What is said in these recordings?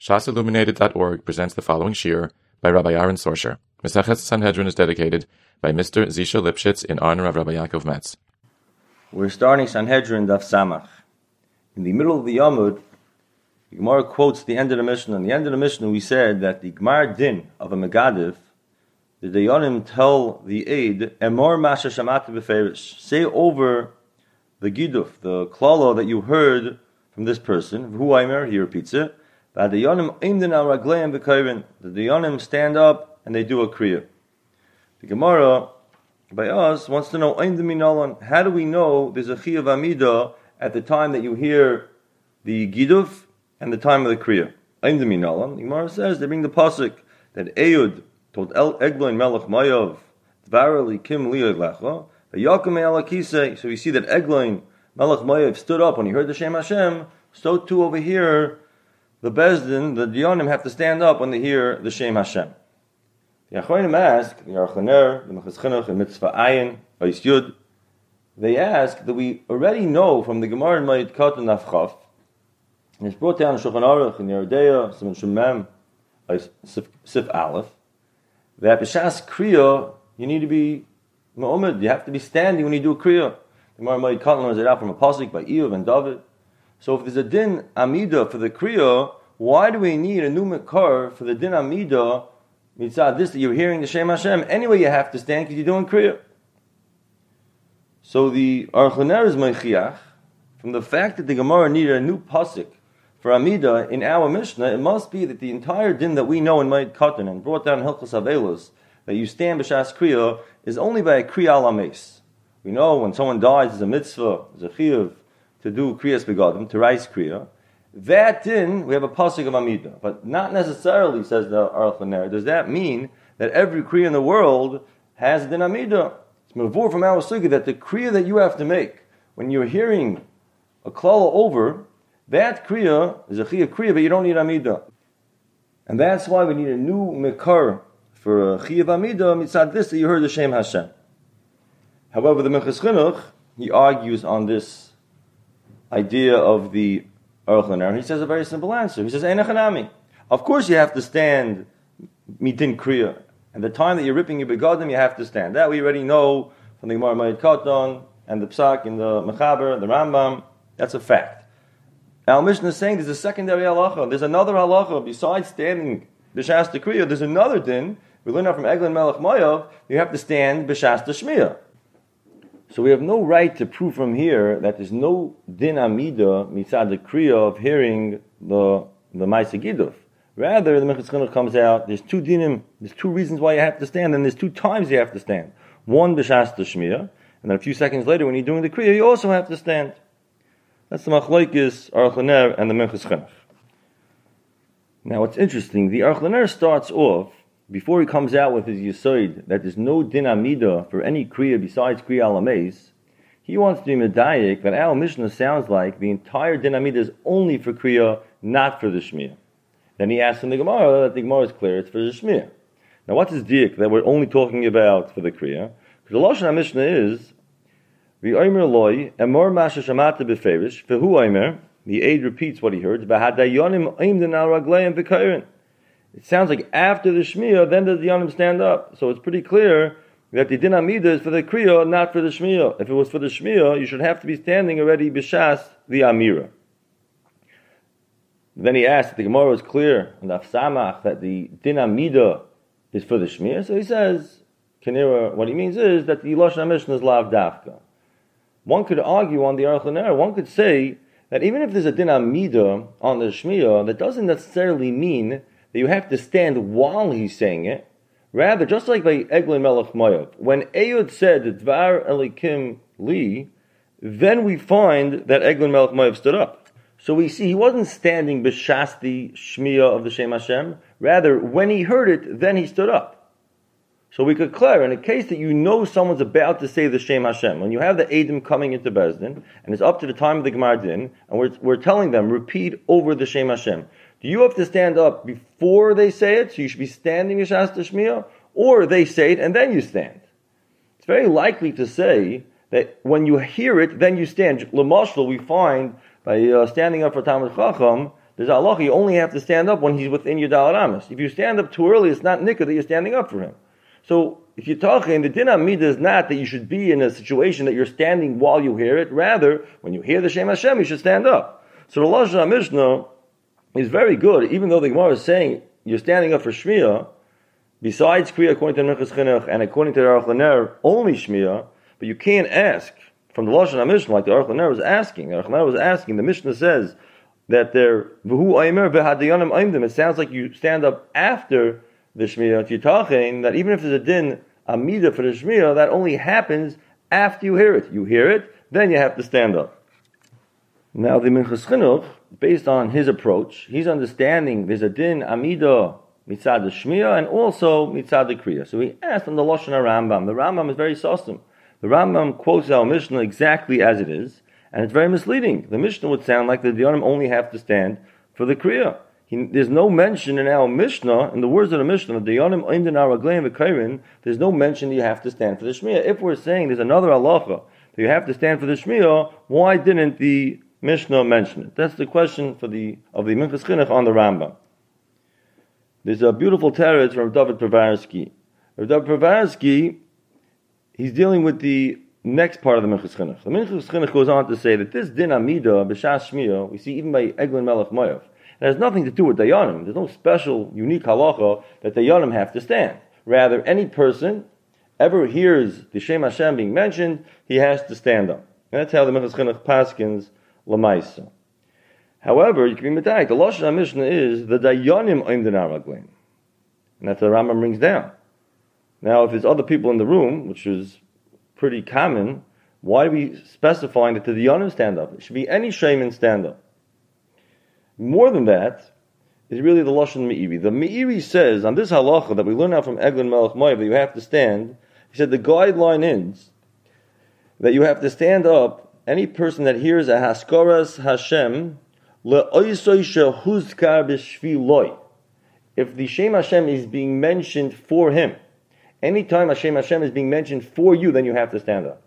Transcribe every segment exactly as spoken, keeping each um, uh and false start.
Shas Illuminated dot org presents the following shir by Rabbi Aaron Sorsher. Mesechet Sanhedrin is dedicated by Mister Zisha Lipschitz in honor of Rabbi Yaakov Metz. We're starting Sanhedrin Daf Samach. In the middle of the Yamud, the Gemara quotes the end of the Mishnah. In the end of the Mishnah, we said that the Gemar Din of a Megadiv, the Dayanim tell the aid, Emor Masha Shamata Beferish, say over the Giduf, the Klala that you heard from this person, Hu Aimer, he repeats it, the Dayanim stand up and they do a Kriya. The Gemara, by us, wants to know, how do we know there's a Chiyav Amida at the time that you hear the Giduf and the time of the Kriya? The Gemara says, they bring the pasuk that Eyud told Egloin Melech Mayav, Dvarali Kim Liyad Lecha, so we see that Egloin Melech Mayav stood up when he heard the Shem Hashem. So too over here, the Bezdin, the Dayanim have to stand up when they hear the Shem Hashem. The Achronim ask, the Archaner, the Mechas Chinuch, and Mitzvah Ayin, Ois Yud, they ask that we already know from the Gemara in Mayit Katan Afchaf, and it's brought down in Shulchan Aruch, in Yeridea, Simon Shemem, Sif Aleph, that B'Shas Kriya, you need to be Mu'amid, you have to be standing when you do a Kriya. The Gemara in Mayit Katan learns it out from a pasuk by Eov and David. So if there's a din amida for the kriya, why do we need a new mekar for the din amida mitzad this that you're hearing the Shem Hashem? Anyway, you have to stand because you're doing kriya. So the Archaner is meichiach from the fact that the Gemara needed a new pasuk for amida in our Mishnah. It must be that the entire din that we know in Ma'id Katan and brought down Hilchos Avelos that you stand b'shas kriya is only by a kriya al ames. We know when someone dies, there's a mitzvah, there's a chiyuv to do kriyas begadim, to rise kriya. That din, we have a pasuk of Amida. But not necessarily, says the Archaner, does that mean that every kriya in the world has a din Amida? It's mavur from our sugi that the kriya that you have to make, when you're hearing a klala over, that kriya is a chiyah kriya, but you don't need Amida. And that's why we need a new mekar for a chiyah Amida, mitzad this that you heard the Shem Hashem. However, the Mechas Chinuch, he argues on this idea of the Archaner. He says a very simple answer. He says, Einachanami. Of course you have to stand mitin kriya. And the time that you're ripping your begadim, you have to stand. That we already know from the Gemara Ma'id Katan and the Psak in the Mechaber, the Rambam. That's a fact. Our Mishnah is saying there's a secondary halacha. There's another halacha besides standing b'shas kriya. There's another din. We learn out from Eglon Melech Mayav. You have to stand b'shas shmiyah. So we have no right to prove from here that there's no din amida mitzad the kriya of hearing the the Ma'aseh Giduf. Rather, the Mechas Chinuch comes out. There's two dinim. There's two reasons why you have to stand, and there's two times you have to stand. One b'shas shmiyah, and then a few seconds later, when you're doing the kriya, you also have to stand. That's the Machlokes Archaner and the Mechas Chinuch. Now, what's interesting, the Archaner starts off, before he comes out with his Yesod, that there's no din amida for any kriya besides kriya alameis, he wants to be medayik that our Mishnah sounds like the entire din amida is only for kriya, not for the shmiyah. Then he asks in the Gemara that the Gemara is clear, it's for the shmiyah. Now what's his diak that we're only talking about for the kriya? Because the Lashon HaMishnah is, V'omer loy, emor masha shamata beferish, v'hu omer, the aid repeats what he heard, v'hadayonim oimden al ragleim v'kairin. It sounds like after the Shmiyah, then does the Yonim stand up. So it's pretty clear that the Din Amida is for the Kriya, not for the Shmiyah. If it was for the Shmiyah, you should have to be standing already b'shas the Amira. Then he asked, the Gemara was clear on the Afsamach that the Din Amida is for the Shmiyah. So he says, Kenira, what he means is that the Lashon HaMishnah is Lav Dafka. One could argue on the Archaner, one could say that even if there's a Din Amida on the Shmiyah, that doesn't necessarily mean that you have to stand while he's saying it. Rather, just like by Eglon Melech Mayav, when Eyud said Dvar Elikim Li, then we find that Eglon Melech Mayav stood up. So we see he wasn't standing b'shas the Shmiyah of the Shem Hashem. Rather, when he heard it, then he stood up. So we could clear, in a case that you know someone's about to say the Shem Hashem, when you have the Eidim coming into Bezdin, and it's up to the time of the Gemar Din, and we're, we're telling them, repeat over the Shem Hashem. Do you have to stand up before they say it, so you should be standing b'shas shmiyah, or they say it and then you stand? It's very likely to say that when you hear it, then you stand. L'mashal, we find by uh, standing up for Talmud Chacham, there's a halacha, you only have to stand up when he's within your Dalet Amos. If you stand up too early, it's not nikah that you're standing up for him. So, if you're talking, the din amida is not that you should be in a situation that you're standing while you hear it. Rather, when you hear the Shem Hashem, you should stand up. So the Lashon HaMishnah is very good, even though the Gemara is saying you're standing up for Shmiya, besides Kriya according to Minchas Chinuch and according to the Aruch LaNer, only Shmiya, but you can't ask from the Lashon HaMishnah like the Aruch LaNer was asking. The Aruch LaNer was asking, the Mishnah says that they're V'hu Aimer v'hadayanim aimdim. It sounds like you stand up after the Shmiya. You're talking that even if there's a din amida for the Shmiya, that only happens after you hear it. You hear it, then you have to stand up. Now the Minchas Chinuch, based on his approach, he's understanding there's a din amida mitzad the Shmiya and also mitzad the Kriya. So he asked on the Lashon HaRambam. The Rambam is very sossum. The Rambam quotes our Mishnah exactly as it is, and it's very misleading. The Mishnah would sound like the Dayanim only have to stand for the Kriya. He, there's no mention in our Mishnah, in the words of the Mishnah, the Dayanim Oimdin Aragleim v'Kairin, there's no mention that you have to stand for the Shmiya. If we're saying there's another halacha that you have to stand for the Shmiya, why didn't the Mishnah mention it? That's the question for the of the Minchas Chinuch on the Rambam. There's a beautiful teretz from David Pravarsky. David Pravarsky, he's dealing with the next part of the Minchas Chinuch. The Minchas Chinuch goes on to say that this din amida b'shas Shmiya, we see even by Eglon Melech Moav, it has nothing to do with Dayanim. There's no special, unique halacha that Dayanim have to stand. Rather, any person ever hears the Shem Hashem being mentioned, he has to stand up. And that's how the Minchas Chinuch paskins l'maisa. However, you can be medayek. The Lashon HaMishnah is the Dayanim oimdin aragleim, and that's what the Rambam brings down. Now, if there's other people in the room, which is pretty common, why are we specifying that the Dayanim stand up? It should be any Shayman stand up. More than that, is really the Lashon Meiri. The Meiri says, on this halacha that we learn out from Eglon Melech Moav, that you have to stand, he said the guideline is that you have to stand up, any person that hears a Haskaras Hashem, le'oisoi shehuzkar b'shviloi. If the Shem Hashem is being mentioned for him, anytime Hashem Hashem is being mentioned for you, then you have to stand up.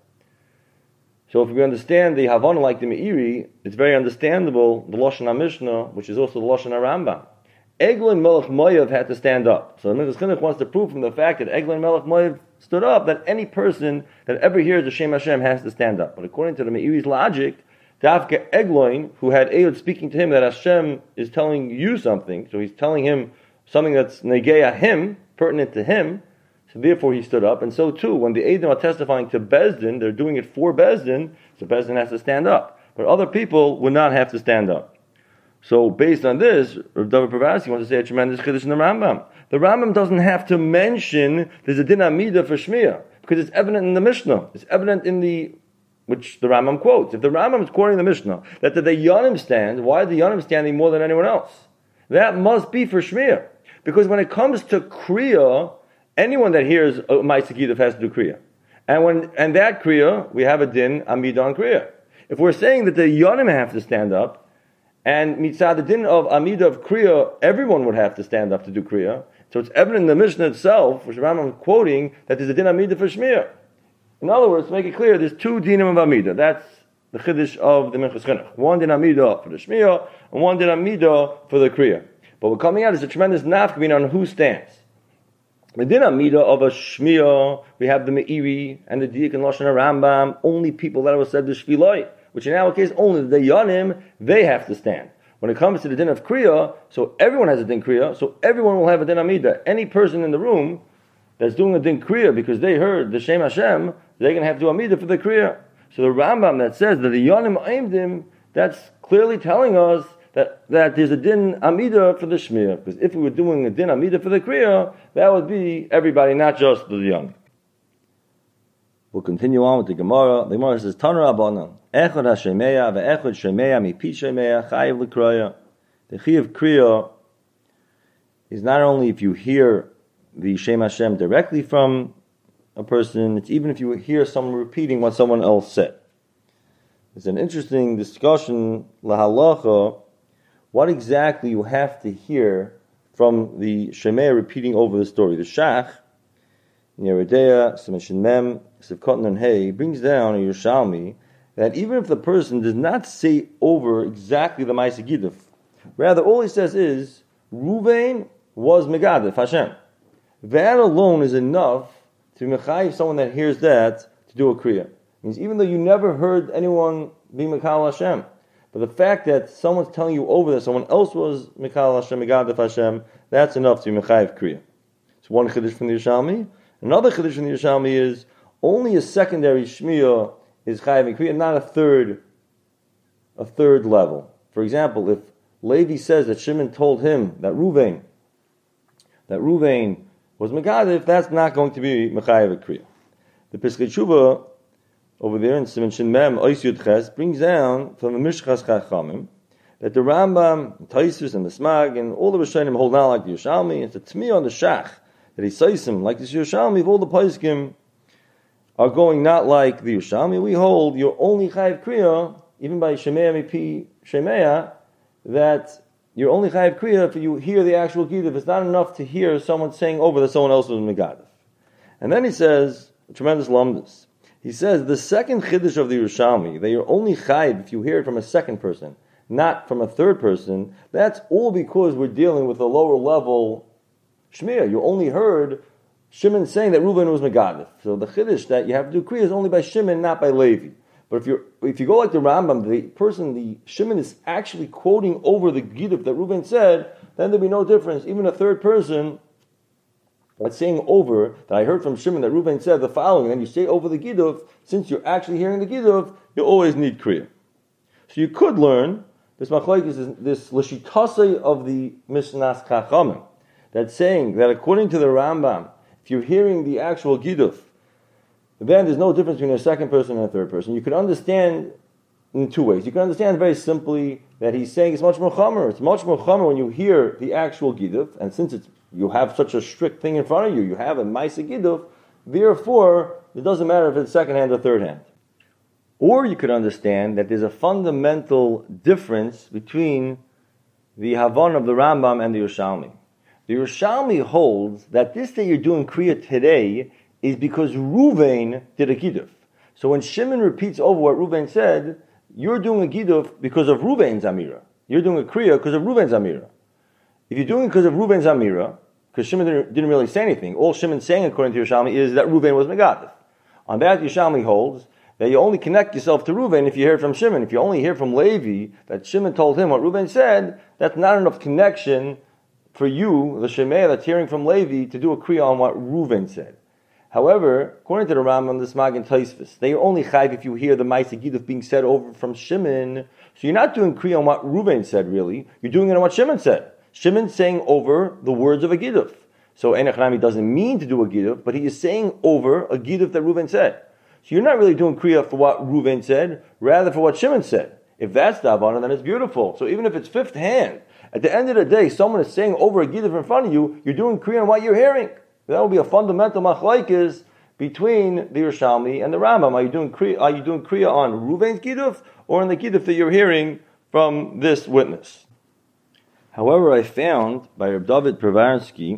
So if we understand the Havana like the Meiri, it's very understandable, the Lashon HaMishnah, which is also the Lashon HaRambam. Eglon Melech Moav had to stand up. So the Minchas Chinuch wants to prove from the fact that Eglon Melech Moav stood up, that any person that ever hears the Shem Hashem has to stand up. But according to the Meiri's logic, Davke Eglon, who had Eod speaking to him that Hashem is telling you something, so he's telling him something that's negeya him, pertinent to him, so therefore he stood up. And so too, when the Eidim are testifying to Bezdin, they're doing it for Bezdin, so Bezdin has to stand up. But other people would not have to stand up. So based on this, Rav David Pravarsky wants to say a tremendous chiddush in the Rambam. The Rambam doesn't have to mention there's a din amida for Shmiya, because it's evident in the Mishnah. It's evident in the, which the Rambam quotes. If the Rambam is quoting the Mishnah, that the Dayanim stand, why are the Dayanim standing more than anyone else? That must be for Shmiya. Because when it comes to Kriya, anyone that hears Ma'aseh Giduf has to do Kriya. And when and that Kriya, we have a din amida on Kriya. If we're saying that the Dayanim have to stand up, and mitzad the din of amida of Kriya, everyone would have to stand up to do Kriya. So it's evident in the Mishnah itself, which Rambam is quoting, that there's a din amida for Shmiya. In other words, to make it clear, there's two dinim of amida. That's the chiddush of the Minchas Chinuch. One din amida for the Shmiya, and one din amida for the Kriya. But we're coming out is a tremendous nafkamina on who stands. The din amida of a Shmiya, we have the Meiri and the Dik and Lashon HaRambam, only people that were said the Shviloi, which in our case, only the Dayanim, they have to stand. When it comes to the din of Kriya, so everyone has a din Kriya, so everyone will have a din amida. Any person in the room that's doing a din Kriya because they heard the Shem Hashem, they're going to have to do amida for the Kriya. So the Rambam that says that the Dayanim aimdim, that's clearly telling us that, that there's a din amida for the Shmiya. Because if we were doing a din amida for the Kriya, that would be everybody, not just the Dayanim. We'll continue on with the Gemara. The Gemara says, Tanur Rabbanan, Echad HaShemeya ve'echad Shemeya mipi Shemeya chayiv l'kroya. The Chi of Kriya is not only if you hear the Shem Hashem directly from a person, it's even if you hear someone repeating what someone else said. It's an interesting discussion, lahalacha, what exactly you have to hear from the Shemeya repeating over the story. The Shach, in Yeridea, Siman Mem, Sivkot and Hey, brings down a Yerushalmi that even if the person does not say over exactly the Ma'aseh Giduf, Rather, all he says is, Ruvain was Megadif Hashem. That alone is enough to mechayiv someone that hears that to do a kriya. Means even though you never heard anyone be Mekal Hashem, but the fact that someone's telling you over that someone else was Mekal Hashem, Megadif Hashem, that's enough to be mechayiv kriya. It's one chiddush from the Yerushalmi. Another chiddush from the Yerushalmi is only a secondary shmiyah is chayiv kriya, not a third, a third level. For example, if Levi says that Shimon told him that Ruvain, that Ruvain was Megadif, that's not going to be mechayiv kriya. The Piskei Tshuva over there in Siman Shin Mem Ois Yud Ches brings down from the Mishchas Chachamim that the Rambam, Taisus, and the Smag, and all the Rishonim hold out like the Yerushalmi. It's a tmiyah on the Shach that he says him like this Yerushalmi. If all the Paiskim are going not like the Yerushalmi, we hold you're only chayiv kriya, even by Shemaya Mipi Shemaya, that you're only chayiv kriya if you hear the actual giduf. It's not enough to hear someone saying over that someone else was megadif. And then he says a tremendous lumdus. He says the second chiddush of the Yerushalmi, that you're only chayiv if you hear it from a second person, not from a third person. That's all because we're dealing with a lower level shmiyah. You only heard Shimon saying that Reuben was megadif. So the chiddush that you have to do kriya is only by Shimon, not by Levi. But if you if you go like the Rambam, the person, the Shimon is actually quoting over the giduf that Reuben said, then there'd be no difference. Even a third person that's saying over, that I heard from Shimon that Reuben said the following, and then you say over the giduf, since you're actually hearing the giduf, you always need kriya. So you could learn, this machlokes is this l'shitasei of the Mishnas Chachamim, that's saying that according to the Rambam, if you're hearing the actual giduf, then there's no difference between a second person and a third person. You could understand in two ways. You can understand very simply that he's saying it's much more chamer. It's much more chamer when you hear the actual giduf, and since it's you have such a strict thing in front of you, you have a ma'aseh giduf, therefore it doesn't matter if it's second hand or third hand. Or you could understand that there's a fundamental difference between the Havon of the Rambam and the Yerushalmi. The Yerushalmi holds that this that you're doing kriya today is because Ruvain did a giduf. So when Shimon repeats over what Ruvain said, you're doing a giduf because of Ruvain's amira. You're doing a kriya because of Ruvain's amira. If you're doing it because of Ruvain's amira, because Shimon didn't, didn't really say anything, all Shimon's saying according to Yerushalmi is that Ruvain was megadif. On that, Yerushalmi holds that you only connect yourself to Ruvain if you hear from Shimon. If you only hear from Levi that Shimon told him what Ruvain said, that's not enough connection for you, the Shemaya that's hearing from Levi, to do a kriya on what Ruvain said. However, according to the Rambam, the Smag and Taisvis, they are only chayv if you hear the ma'aseh giduf being said over from Shimon. So you're not doing kriya on what Ruvain said, really. You're doing it on what Shimon said. Shimon's saying over the words of a giduf. So Enechanami doesn't mean to do a giduf, but he is saying over a giduf that Ruvain said. So you're not really doing kriya for what Ruvain said, rather for what Shimon said. If that's the Havana, then it's beautiful. So even if it's fifth hand, at the end of the day, someone is saying over a giduf in front of you, you're doing kriya on what you're hearing. That will be a fundamental machlokes between the Yerushalmi and the Rambam. Are you doing kriya, are you doing kriya on Ruvain's giduf or on the giduf that you're hearing from this witness? However, I found by Reb David Pravarsky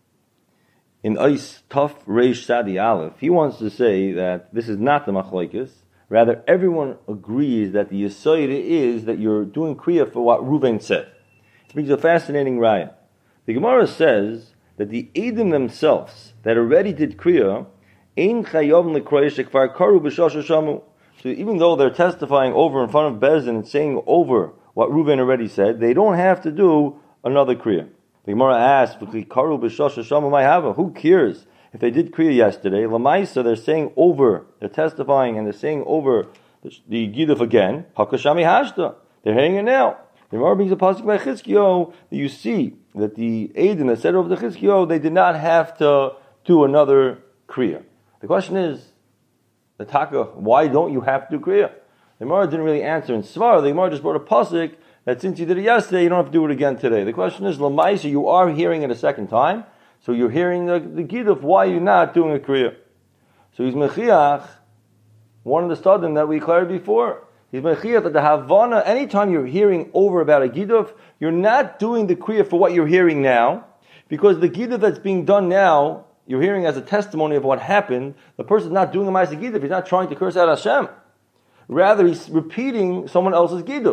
in Eis Taf Reish Sadi Aleph, he wants to say that this is not the machlokes. Rather, everyone agrees that the yesod is that you're doing kriya for what Ruvain said. It brings a fascinating raya. The Gemara says that the Eidim themselves that already did kriya, ein chayom l'kroya shekvar karu b'shasha shamu. So even though they're testifying over in front of Bezdin and saying over what Reuven already said, they don't have to do another kriya. The Gemara asks, karu b'shasha shamu may have who cares if they did kriya yesterday? Lamaisa, they're saying over, they're testifying and they're saying over the, the giduf again. Hakashami hashta, they're hearing it now. The Gemara brings a pasuk by Chizkiyo that you see that the Eidim that said over the Chizkiyo, they did not have to do another kriya. The question is, the Taka, why don't you have to do kriya? The Gemara didn't really answer in Svar. The Gemara just brought a pasuk that since you did it yesterday, you don't have to do it again today. The question is, Lamaisa, you are hearing it a second time, so you're hearing the, the giduf, why are you not doing a kriya? So he's mechiach, one of the stadim that we declared before. He's mechiach that the Havana, anytime you're hearing over about a giduf, you're not doing the kriya for what you're hearing now, because the giduf that's being done now, you're hearing as a testimony of what happened. The person's not doing a ma'aseh giduf, he's not trying to curse out Hashem. Rather, he's repeating someone else's giduf.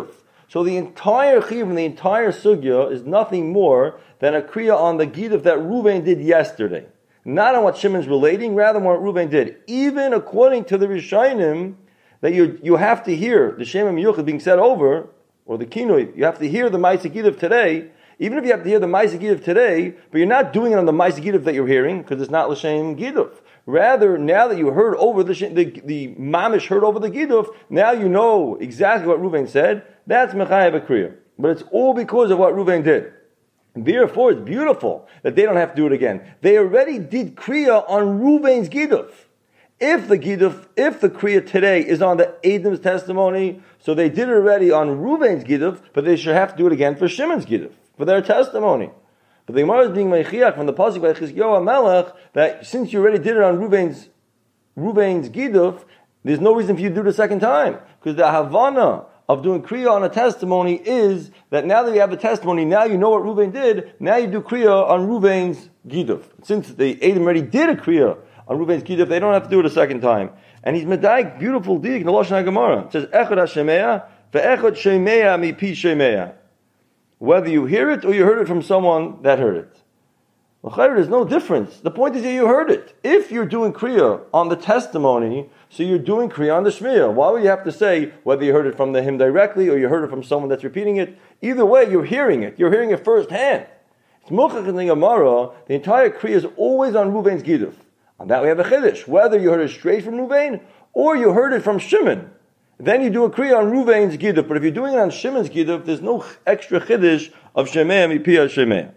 So the entire chiyuv and the entire sugya is nothing more than a kriya on the giduf that Reuven did yesterday. Not on what Shimon's relating, rather what Reuven did. Even according to the Rishonim, that you you have to hear the Shem HaMiyuchad being said over, or the Kinoi, you have to hear the Ma'aseh Giduf today, even if you have to hear the Ma'aseh Giduf today, but you're not doing it on the Ma'aseh Giduf that you're hearing, because it's not L'Shem Giduf. Rather, now that you heard over the, the, the Mamish heard over the Giduf, now you know exactly what Reuven said, that's Mechayev Kriya. But it's all because of what Reuven did. Therefore, it's beautiful that they don't have to do it again. They already did Kriya on Reuven's Giduf. If the Giduf, if the Kriya today is on the Adam's testimony, so they did it already on Reuven's Giduf, but they should have to do it again for Shimon's Giduf, for their testimony. But the Gemara is being meichiach from the pasuk by Chizkiyahu HaMelech that since you already did it on Reuven's Reuven's Giduf, there's no reason for you to do it a second time. Because the Havana of doing Kriya on a testimony is that now that you have the testimony, now you know what Reuven did, now you do Kriya on Reuven's Giduf. Since the Adam already did a Kriya on Reuven's Giduf, they don't have to do it a second time. And he's medayik, beautiful dig in the Lashon HaGemara. It says, Echad HaShemeya, ve'echad Shemeya mi pi Shemeya. Whether you hear it or you heard it from someone that heard it. Well, there's no difference. The point is that you heard it. If you're doing Kriya on the testimony, so you're doing Kriya on the Shmiya. Why would you have to say whether you heard it from the him directly or you heard it from someone that's repeating it? Either way, you're hearing it. You're hearing it firsthand. It's Muchach in the Gemara, the entire Kriya is always on Reuven's Giduf. On that we have a Chiddush. Whether you heard it straight from Reuven or you heard it from Shimon. Then you do a Kriya on Reuven's Giduf. But if you're doing it on Shimon's Giduf, there's no extra Chiddush of Shemeya mipi Shemeya.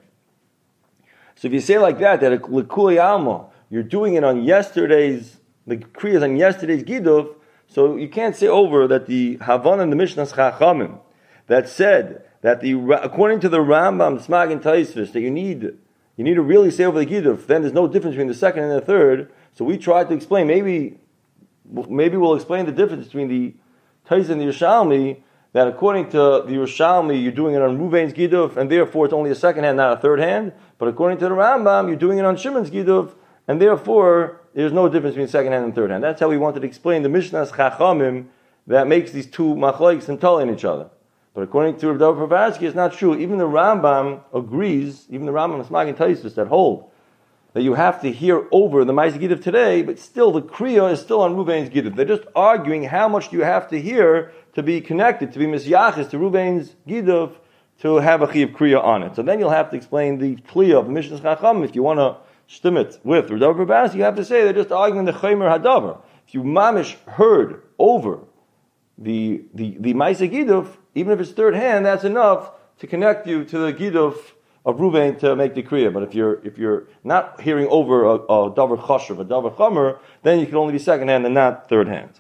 So if you say like that, that L'Kuli Alma, you're doing it on yesterday's, the Kriya is on yesterday's Giduf, so you can't say over that the Havana and the Mishnah's Chachamim, that said that the according to the Rambam, Smag and Taisvis, that you need you need to really say over the Giduf, then there's no difference between the second and the third. So we tried to explain, maybe maybe we'll explain the difference between the Tais and the Yerushalmi, that according to the Yerushalmi, you're doing it on Reuven's Giduf, and therefore it's only a second hand, not a third hand. But according to the Rambam, you're doing it on Shimon's Giduf, and therefore there's no difference between second hand and third hand. That's how we wanted to explain the Mishnah's Chachamim that makes these two machlokes and tell in each other. But according to Rav David Pravarsky, it's not true. Even the Rambam agrees, even the Rambam Smag and Taisvis that hold that you have to hear over the Ma'aseh Giduf today, but still the Kriya is still on Reuven's Giduf. They're just arguing how much do you have to hear to be connected, to be Misyachis, to Reuven's Giduf, to have a Chiyav Kriya on it. So then you'll have to explain the Kliya of the Mishnah's Chacham. If you want to stim it with Rav David Pravarsky, you have to say they're just arguing the Chaymer Hadavar. If you mamish heard over the the, the Ma'aseh Giduf, even if it's third hand, that's enough to connect you to the Giduf of Reuven to make the Kriya. But if you're if you're not hearing over a, a Davar Chashav, a Davar Chamer, then you can only be second hand and not third hand.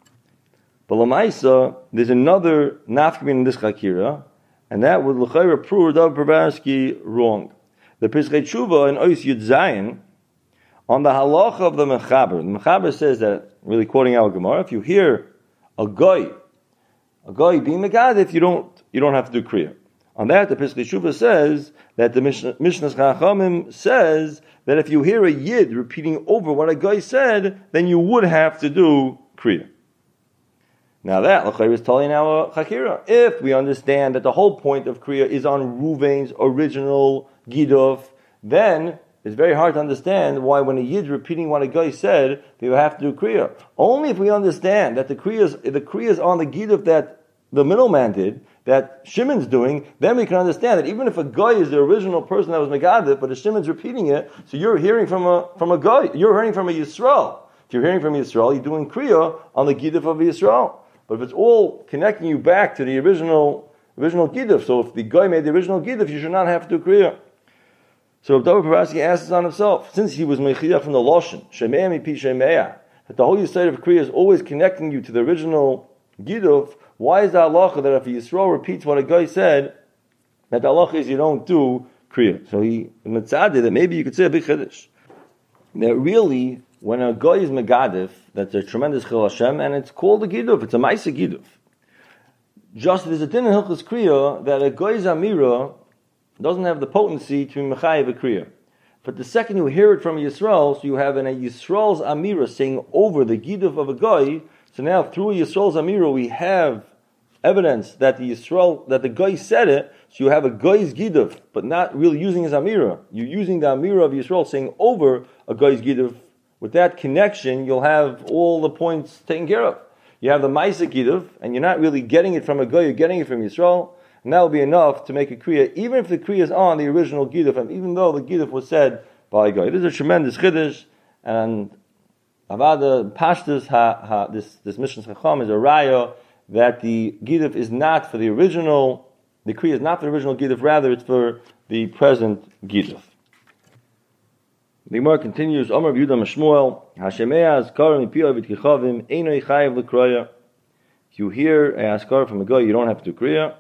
But Lamaisa, there's another nafkamin in this Chakira, and that would l'chayra prove David Pravarsky wrong. The Piskei Tshuva in Ois Yud Zayin, on the halacha of the Mechaber, the Mechaber says that, really quoting our Gemara, if you hear a guy, a guy being Megadif, you don't you don't have to do Kriya. On that, the Piskei Tshuva says that the Mishnah's Chachamim says that if you hear a Yid repeating over what a guy said, then you would have to do Kriya. Now that, l'chayr is telling our Chakira. If we understand that the whole point of Kriya is on Reuven's original Giduf, then it's very hard to understand why when a Yid repeating what a guy said, they would have to do Kriya. Only if we understand that the Kriya is, the Kriya is on the Giduf that the middleman did, that Shimon's doing, then we can understand that even if a guy is the original person that was Megadif, but the Shimon's repeating it, so you're hearing from a from a guy, you're hearing from a Yisrael. If you're hearing from Yisrael, you're doing Kriya on the Giduf of Yisrael. But if it's all connecting you back to the original original Giduf, so if the guy made the original Giduf, you should not have to do Kriya. So Rav David Pravarsky asks on himself, since he was Mechiyah from the Loshen, Shemeya mipi Shemeya, that the whole Yisrael of Kriya is always connecting you to the original Giduf, why is the halacha that if a Yisrael repeats what a guy said, that the halacha is you don't do Kriya? So he mitzadeh that maybe you could say a big chiddush. That really, when a guy is megadif, that's a tremendous chil Hashem, and it's called a Giduf, it's a Ma'aseh Giduf. Just there's a din in Hilchos Kriya that a guy's amira doesn't have the potency to be mechayev a Kriya. But the second you hear it from Yisrael, so you have an, a Yisrael's amira saying over the Giduf of a guy, so now through Yisrael's amira we have evidence that the Yisrael, that the guy said it, so you have a guy's giduf, but not really using his amira. You're using the amira of Yisrael saying over a guy's giduf. With that connection, you'll have all the points taken care of. You have the Maisa giduf, and you're not really getting it from a guy, you're getting it from Yisrael, and that will be enough to make a kriya, even if the kriya is on the original giduf, and even though the giduf was said by a guy. This is a tremendous chiddush, and Avada Pashtus ha, ha this this Mishnah Chacham is a raya that the giduf is not for the original, the kriya is not for the original giduf, rather it's for the present giduf. The Gemara continues, Omer Yehuda Mishmuel, Hashemei Azkar Mipiyav V'Tkichavim Einoi Chayev L'Kroya. If you hear a Azkar from a guy, you don't have to do kriya.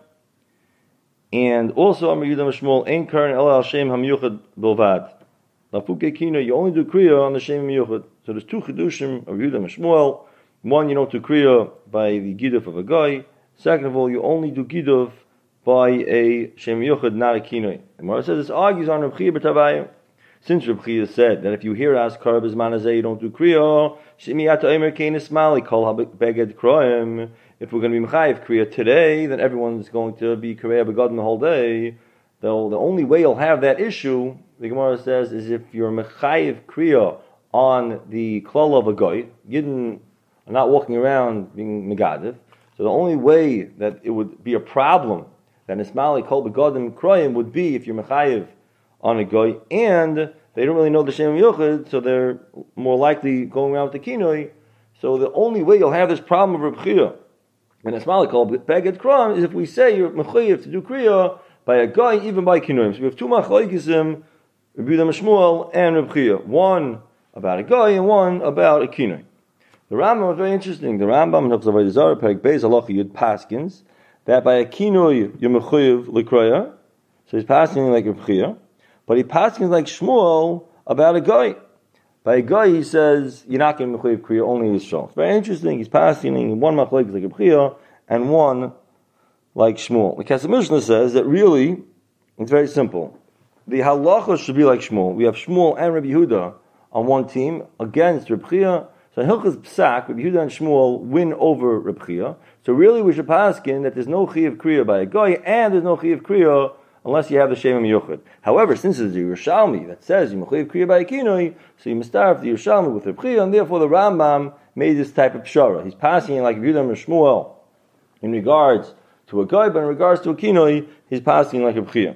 And also Omer Yehuda Mishmuel, Ein Karan El Al Shem HaMiyuchad Bilvad. Lafuke Kina, you only do kriya on the Shem HaMiyuchad. So there's two chidushim of Yehuda Mishmuel. One, you don't do kriya by the giduf of a guy. Second of all, you only do giduf by a Shem HaMiyuchad, not a Kinoi. The Gemara says this argues on Reb Chia B'Tavayim. Since Reb Chia said that if you hear Azkar B'Zman Hazeh, you don't do kriya, Shemiyat Omer Kein Ismali Kol HaBeged Kroim. If we're going to be Mechayiv kriya today, then everyone's going to be Kriya Begadim the whole day. Though the only way you'll have that issue, the Gemara says, is if you're Mechayiv kriya on the klal of a goy, Yidden are not walking around being Megadiv. So the only way that it would be a problem that Ismali Kol Begadim Kroim would be if you're Mechayiv on a guy, and they don't really know the Shem Yuchad, so they're more likely going around with the Kinoi. So the only way you'll have this problem of Reb Chia and Ismail called Beged Kram is if we say you're mechayiv to do kriya by a guy, even by Kinoim. So we have two machlokes, Reb Yehuda Mishmuel and Reb Chia. One about a guy and one about a Kinoi. The Rambam was very interesting. The Rambam in Avodah Zarah, Perek Beis Halacha Yud Paskins that by a Kinoi you're mechayiv l'kroya. So he's passing like Reb Chia. But he passes like Shmuel about a guy. By a guy, he says, you're not going to mechayiv kriya, only Yisrael. It's very interesting. He's passing one machlokes like Reb Chia and one like Shmuel. The Kesef Mishnah says that really, it's very simple. The halacha should be like Shmuel. We have Shmuel and Reb Yehuda on one team against Reb Chia. So in Hilchas Psak, Reb Yehuda and Shmuel win over Reb Chia. So really, we should pass in that there's no chayiv kriya by a guy and there's no chayiv kriya unless you have the Shem HaMiyuchad. However, since it's the Yerushalmi that says you mechayiv kriya by a kinoi, so you must start the Yerushalmi with Reb Chia, and therefore the Rambam made this type of pshara. He's passing like Reb Yehuda and Shmuel in regards to a guy, but in regards to a kinoi, he's passing like Reb Chia.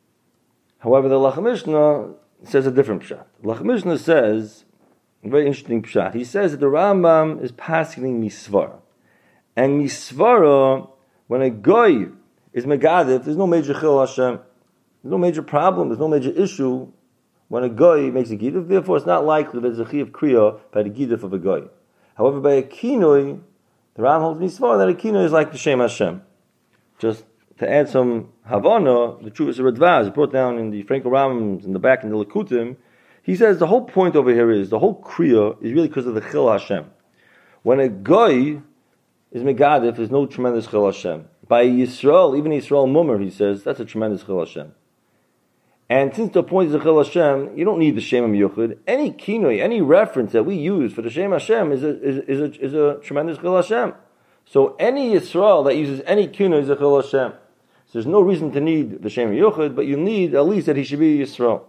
However, the Lach Mishnah says a different pshat. Lach Mishnah says a very interesting pshat. He says that the Rambam is passing misvara, and misvara when a guy is megadif, there's no major chil Hashem. There's no major problem, there's no major issue when a guy makes a giduf. Therefore, it's not likely that there's a chiyuv kriya by the giduf of a guy. However, by a kinoi, the Ram holds misvar that a kinoi is like the Shem Hashem. Just to add some havana, the Chuvas Radvaz brought down in the Frankel Rambams in the back in the Likutim. He says the whole point over here is the whole kriya is really because of the chil Hashem. When a guy is megadif, there's no tremendous chil Hashem. By Yisrael, even Yisrael Mummer, he says, that's a tremendous chil Hashem. And since the point is the chil Hashem, you don't need the Shem HaMiyuchad. Any kinoi, any reference that we use for the Shem Hashem is a, is, is a, is a tremendous chil Hashem. So any Yisrael that uses any kinoi is a chil Hashem. So there's no reason to need the Shem HaMiyuchad, but you need at least that he should be Yisrael.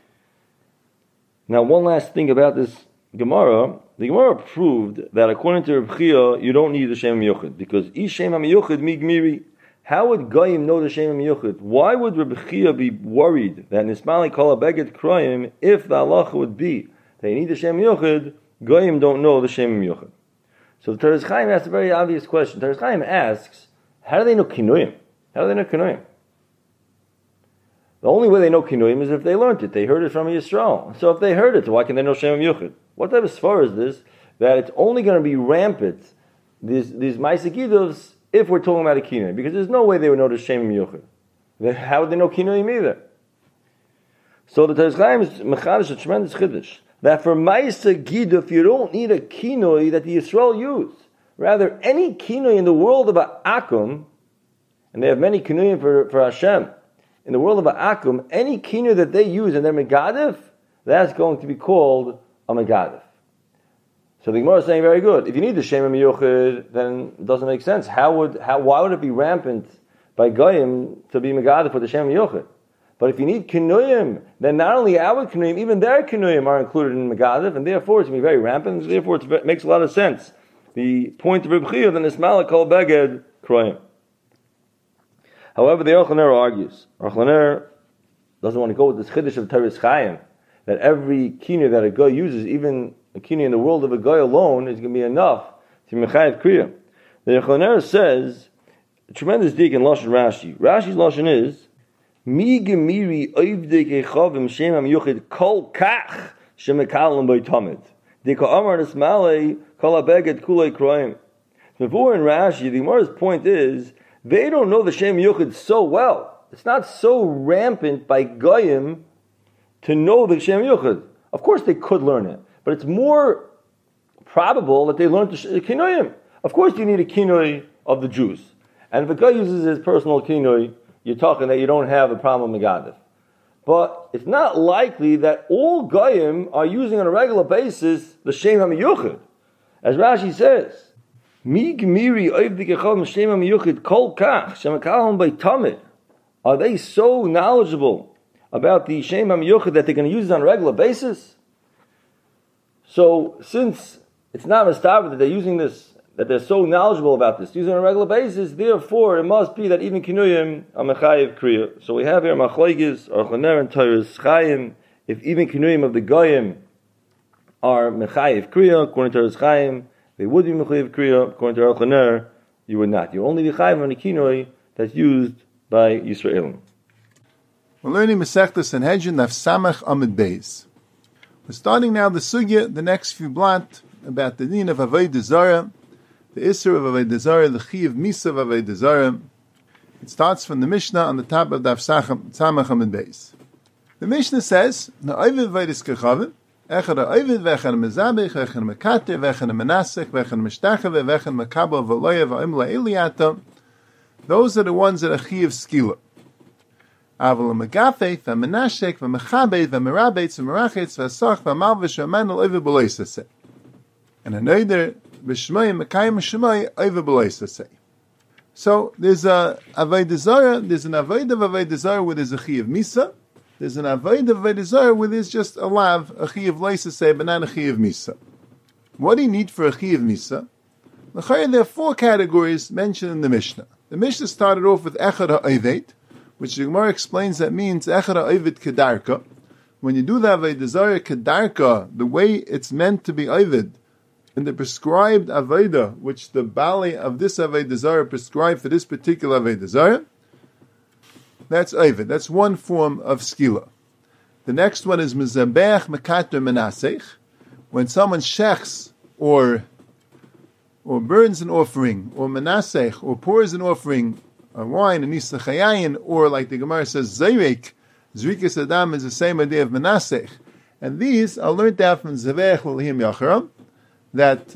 Now, one last thing about this Gemara. The Gemara proved that according to Reb Chia, you don't need the Shem HaMiyuchad, because Ish Shem HaMiyuchad migmiri. How would Goyim know the Shem HaMiyuchad? Why would Reb Chia be worried that Nismali Kol HaBeged Kroim, if the halacha would be they need the Shem HaMiyuchad, Goyim don't know the Shem HaMiyuchad? So the Teres Chaim asks a very obvious question. Teres Chaim asks, how do they know Kinuyim? How do they know Kinuyim? The only way they know Kinuyim is if they learned it. They heard it from Yisrael. So if they heard it, why can they know Shem HaMiyuchad? What type of svar is this? That it's only going to be rampant, these these Ma'aseh if we're talking about a Kinuyim. Because there's no way they would know the Shem HaMiyuchad. How would they know Kinuyim either? So the Teres Chaim is mechadish a tremendous chiddush. That for Ma'aseh Giduf, you don't need a Kinoi that the Yisrael use. Rather, any Kinoi in the world of Akum, and they have many Kinuyim for, for Hashem, in the world of Akum, any Kinoi that they use in their Megadif, that's going to be called a Megadif. So the Gemara is saying very good. If you need the Shem HaMiyuchid, then it doesn't make sense. How would how why would it be rampant by Goyim to be Megadif for the Shem HaMiyuchid? But if you need Kinuyim, then not only our Kinuyim, even their Kinuyim are included in Megadif, and therefore it's going to be very rampant, and therefore it makes a lot of sense. The point of Reb Chia, then Ismail Kol Beged Kroyim. However, the Aruch LaNer argues. Aruch LaNer doesn't want to go with this Chiddush of Teres Chaim, that every Kinuyim that a Goy uses, even a Kinuyim in the world of a Goy alone, is going to be enough to Mechayev Kriya. The Aruch LaNer says, a tremendous dig in Lashon Rashi. Rashi's Lashon is, Mi gemiri oivdei kechavim shem hamiyuchid kol kach shemekalim by tamid. Dika amar nismalei kol abeged kulei kroim. Before in Rashi, the Gemara's point is, they don't know the Shem Yuchid so well. It's not so rampant by Goyim to know the Shem Yuchid. Of course they could learn it, but it's more probable that they learned the Kinuyim. Of course you need a Kinuy of the Jews. And if a guy uses his personal Kinuy, you're talking that you don't have a problem with Megadif. But it's not likely that all Goyim are using on a regular basis the Shem HaMiyuchid. As Rashi says, Mi gmiri oivdikechom Shem HaMiyuchid kol kach shemekalim by tamid. Are they so knowledgeable about the Shem HaMiyuchid that they're going to use it on a regular basis? So, since it's not mistaken that they're using this, that they're so knowledgeable about this, using it on a regular basis, therefore it must be that even Kinuyim are Mechayev Kriya. So we have here Machlokes, Aruch LaNer, and Teres Chaim. If even Kinuyim of the Goyim are Mechayev Kriya, according to Teres Chaim, they would be Mechayev Kriya. According to Aruch LaNer, you would not. You only be Chayev on a Kinuy that's used by Yisraelim. We're learning Masechta Sanhedrin Daf Samach Amud Beis. We're starting now the sugya, the next few blot, about the din of Avodah Zarah, the Isser of Avodah Zarah, the Chi of Misa of Avodah Zarah. It starts from the Mishnah on the top of Daf Samach Amud Beis. The Mishnah says, Na'ovid Vayis Kechavim, Echad Ha'ovid, V'echad Mezabich, V'echad Mekater, V'echad Menasech, V'echad Meshtachave, V'echad Mekabel, V'loya, V'im La'iliyata. Those are the ones that are Chi of Skila. Aval Megafet, V'menashek, V'mechabet, V'merabet, V'merachetz, V'asach, V'malvish, V'manul, Ovid B'loisase. And another B'shmai, Mekayim Shmai, Ovid B'loisase. So there's a Avodah Zarah, there's an Avodah of Avodah Zarah where there's a Chi of Misa, there's an Avodah of Avodah Zarah where there's just a Lav, a Chi of Loisase, but not a Chi of Misa. What do you need for a Chi of Misa? There are four categories mentioned in the Mishnah. The Mishnah started off with Echad HaOved, which the Gemara explains that means Echad HaOved Kedarka. When you do the Avodah Zarah Kedarka, the way it's meant to be Ovid, in the prescribed Avodah, which the Bali of this Avodah Zarah prescribed for this particular Avodah Zarah, that's Ovid. That's one form of Skila. The next one is Mezabech Mekater Menasech, when someone shechs or or burns an offering, or menasech, or pours an offering, a wine, an isachayayin, or like the Gemara says, zayrik, zrikas adam is the same idea of menasech. And these are learned out from Zavech L'Lihim Yacharam, that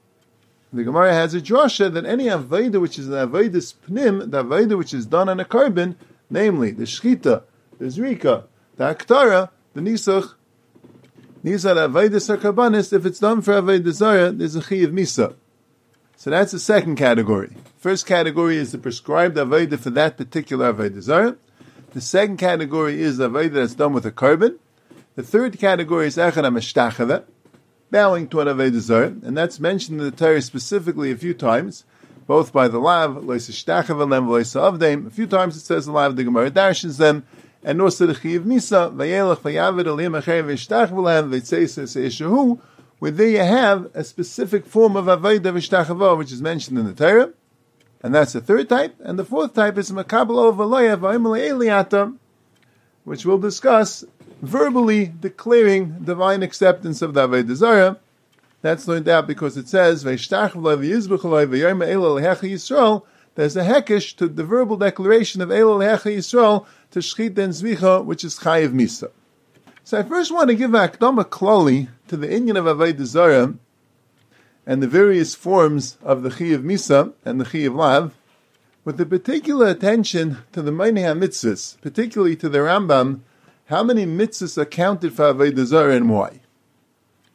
the Gemara has a drasha that any avodah which is an avodah pnim, the avodah which is done on a carbon, namely the shchita, the zrika, the aktara, the nisach, these are the avodah sarkabanis. If it's done for avodah zarah, there's a chi of misa. So that's the second category. First category is the prescribed avodah for that particular avodah zarah. The second category is the avodah that's done with a carbon. The third category is echad ha-meshtachava, bowing to an avodah zarah, and that's mentioned in the Torah specifically a few times, both by the Lav, lois ishtachava lem, lois avdeim. A few times it says the Lav, the Gemara darshins them, and also the Chi of Misa, vayelach vayavid alim acher v'ishtachava lem, v'tzeisa se'eshahu, where there you have a specific form of avodah v'ishtachava, which is mentioned in the Torah, and that's the third type. And the fourth type is makabel v'loya v'im le'eliyata, which we'll discuss, verbally declaring divine acceptance of the avodah zarah. That's learned out because it says v'ishtachava v'yizbuch v'yom eila lehecha Yisrael. There's a hekesh to the verbal declaration of eila lehecha Yisrael to shchita and zvicha, which is chayiv misa. So I first want to give a akdama klali to the inyan of avodah zarah and the various forms of the Chi of Misa and the Chi of Lav, with the particular attention to the Meinei HaMitzvahs, particularly to the Rambam, how many mitzvahs are counted for avodah zarah and why.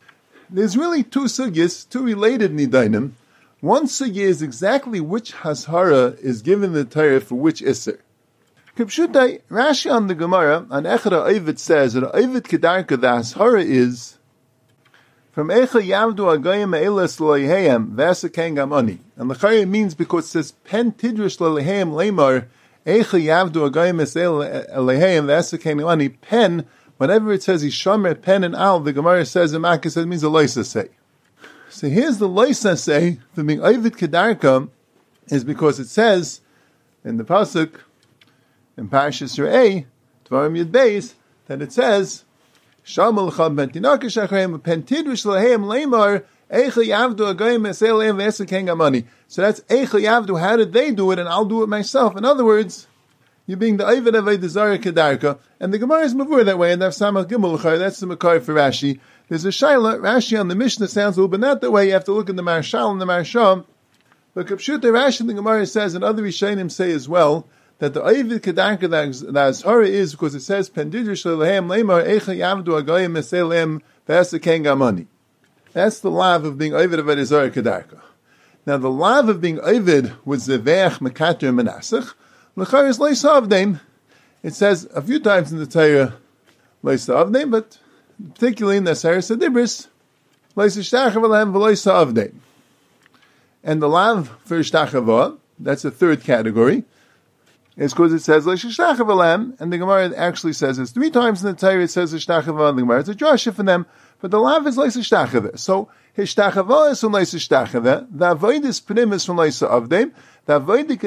there's really two sugyas, two related nidainim. One sugya is exactly which hashara is given the Torah for which iser. Kipshutai, Rashi on the Gemara, on Echad Ovid says that Ovid Kedarka, the hashara is from Echa Yavdu Agayim Eilas Loiheim Vasa Kangamani. And the Chayim means because it says Pen Tidrush Loiheim Lemar Echa Yavdu Agayim Eilas Vasa Kangamani. Pen, whenever it says Yishomer Pen and Al, the Gemara says in Makkah it means a loisa say. So here's the loisa say for being Ovid Kedarka is because it says in the pasuk in Parashas Re'eh Dvarim Yud Beis that it says Shamal Chab Ben Tinakash Achrayim Pen Tidrush Lahem Lemar Eicha Yavdu Agayim Eselim Vesa Kangamani. So that's Eicha Yavdu. How did they do it? And I'll do it myself. In other words, you're being the Ovid Avodah Zarah Kedarka, and the Gemara is mavur that way. And that's Samach Gimel L'chayr. That's the Makar for Rashi. There's a Shaila. Rashi on the Mishnah sounds a little bit not that way. You have to look in the Marshal and the Marsham. But Kapshut Rashi, the Gemara says, and other Rishonim say as well, that the Ovid Kedarka, the Azhara is because it says Pendidrish Lehem Lemar Eicha Yavdu Agayim Eselim Vasa Kangamani. That's the lav of being Ovid of Avodah Kedarka. Now the lav of being Ovid was Zeveach Mekater Menasach. L'chayr is Leisa Avdeim. It says a few times in the Torah Leisa Avdeim, but particularly in the Seres Adibris, Leisa Shtachav Alehem V'Leisa Avdeim. And the lav for Shtachavah, that's the third category, is because it says Leisa Shtachav Alehem, and the Gemara actually says this three times in the Torah. It says Shtachavah, and the Gemara it's a drasha for them, but the lav is Leisa Shtachavah. So his Shtachavah is from Leisa Shtachavah, the Avodas Pnim is from Leisa Avdeim. Now, Oimel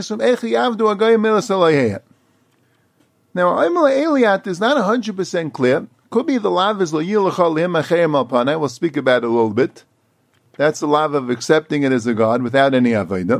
Eliat is not one hundred percent clear. Could be the lav is we'll speak about it a little bit. That's the lav of accepting it as a god without any avodah.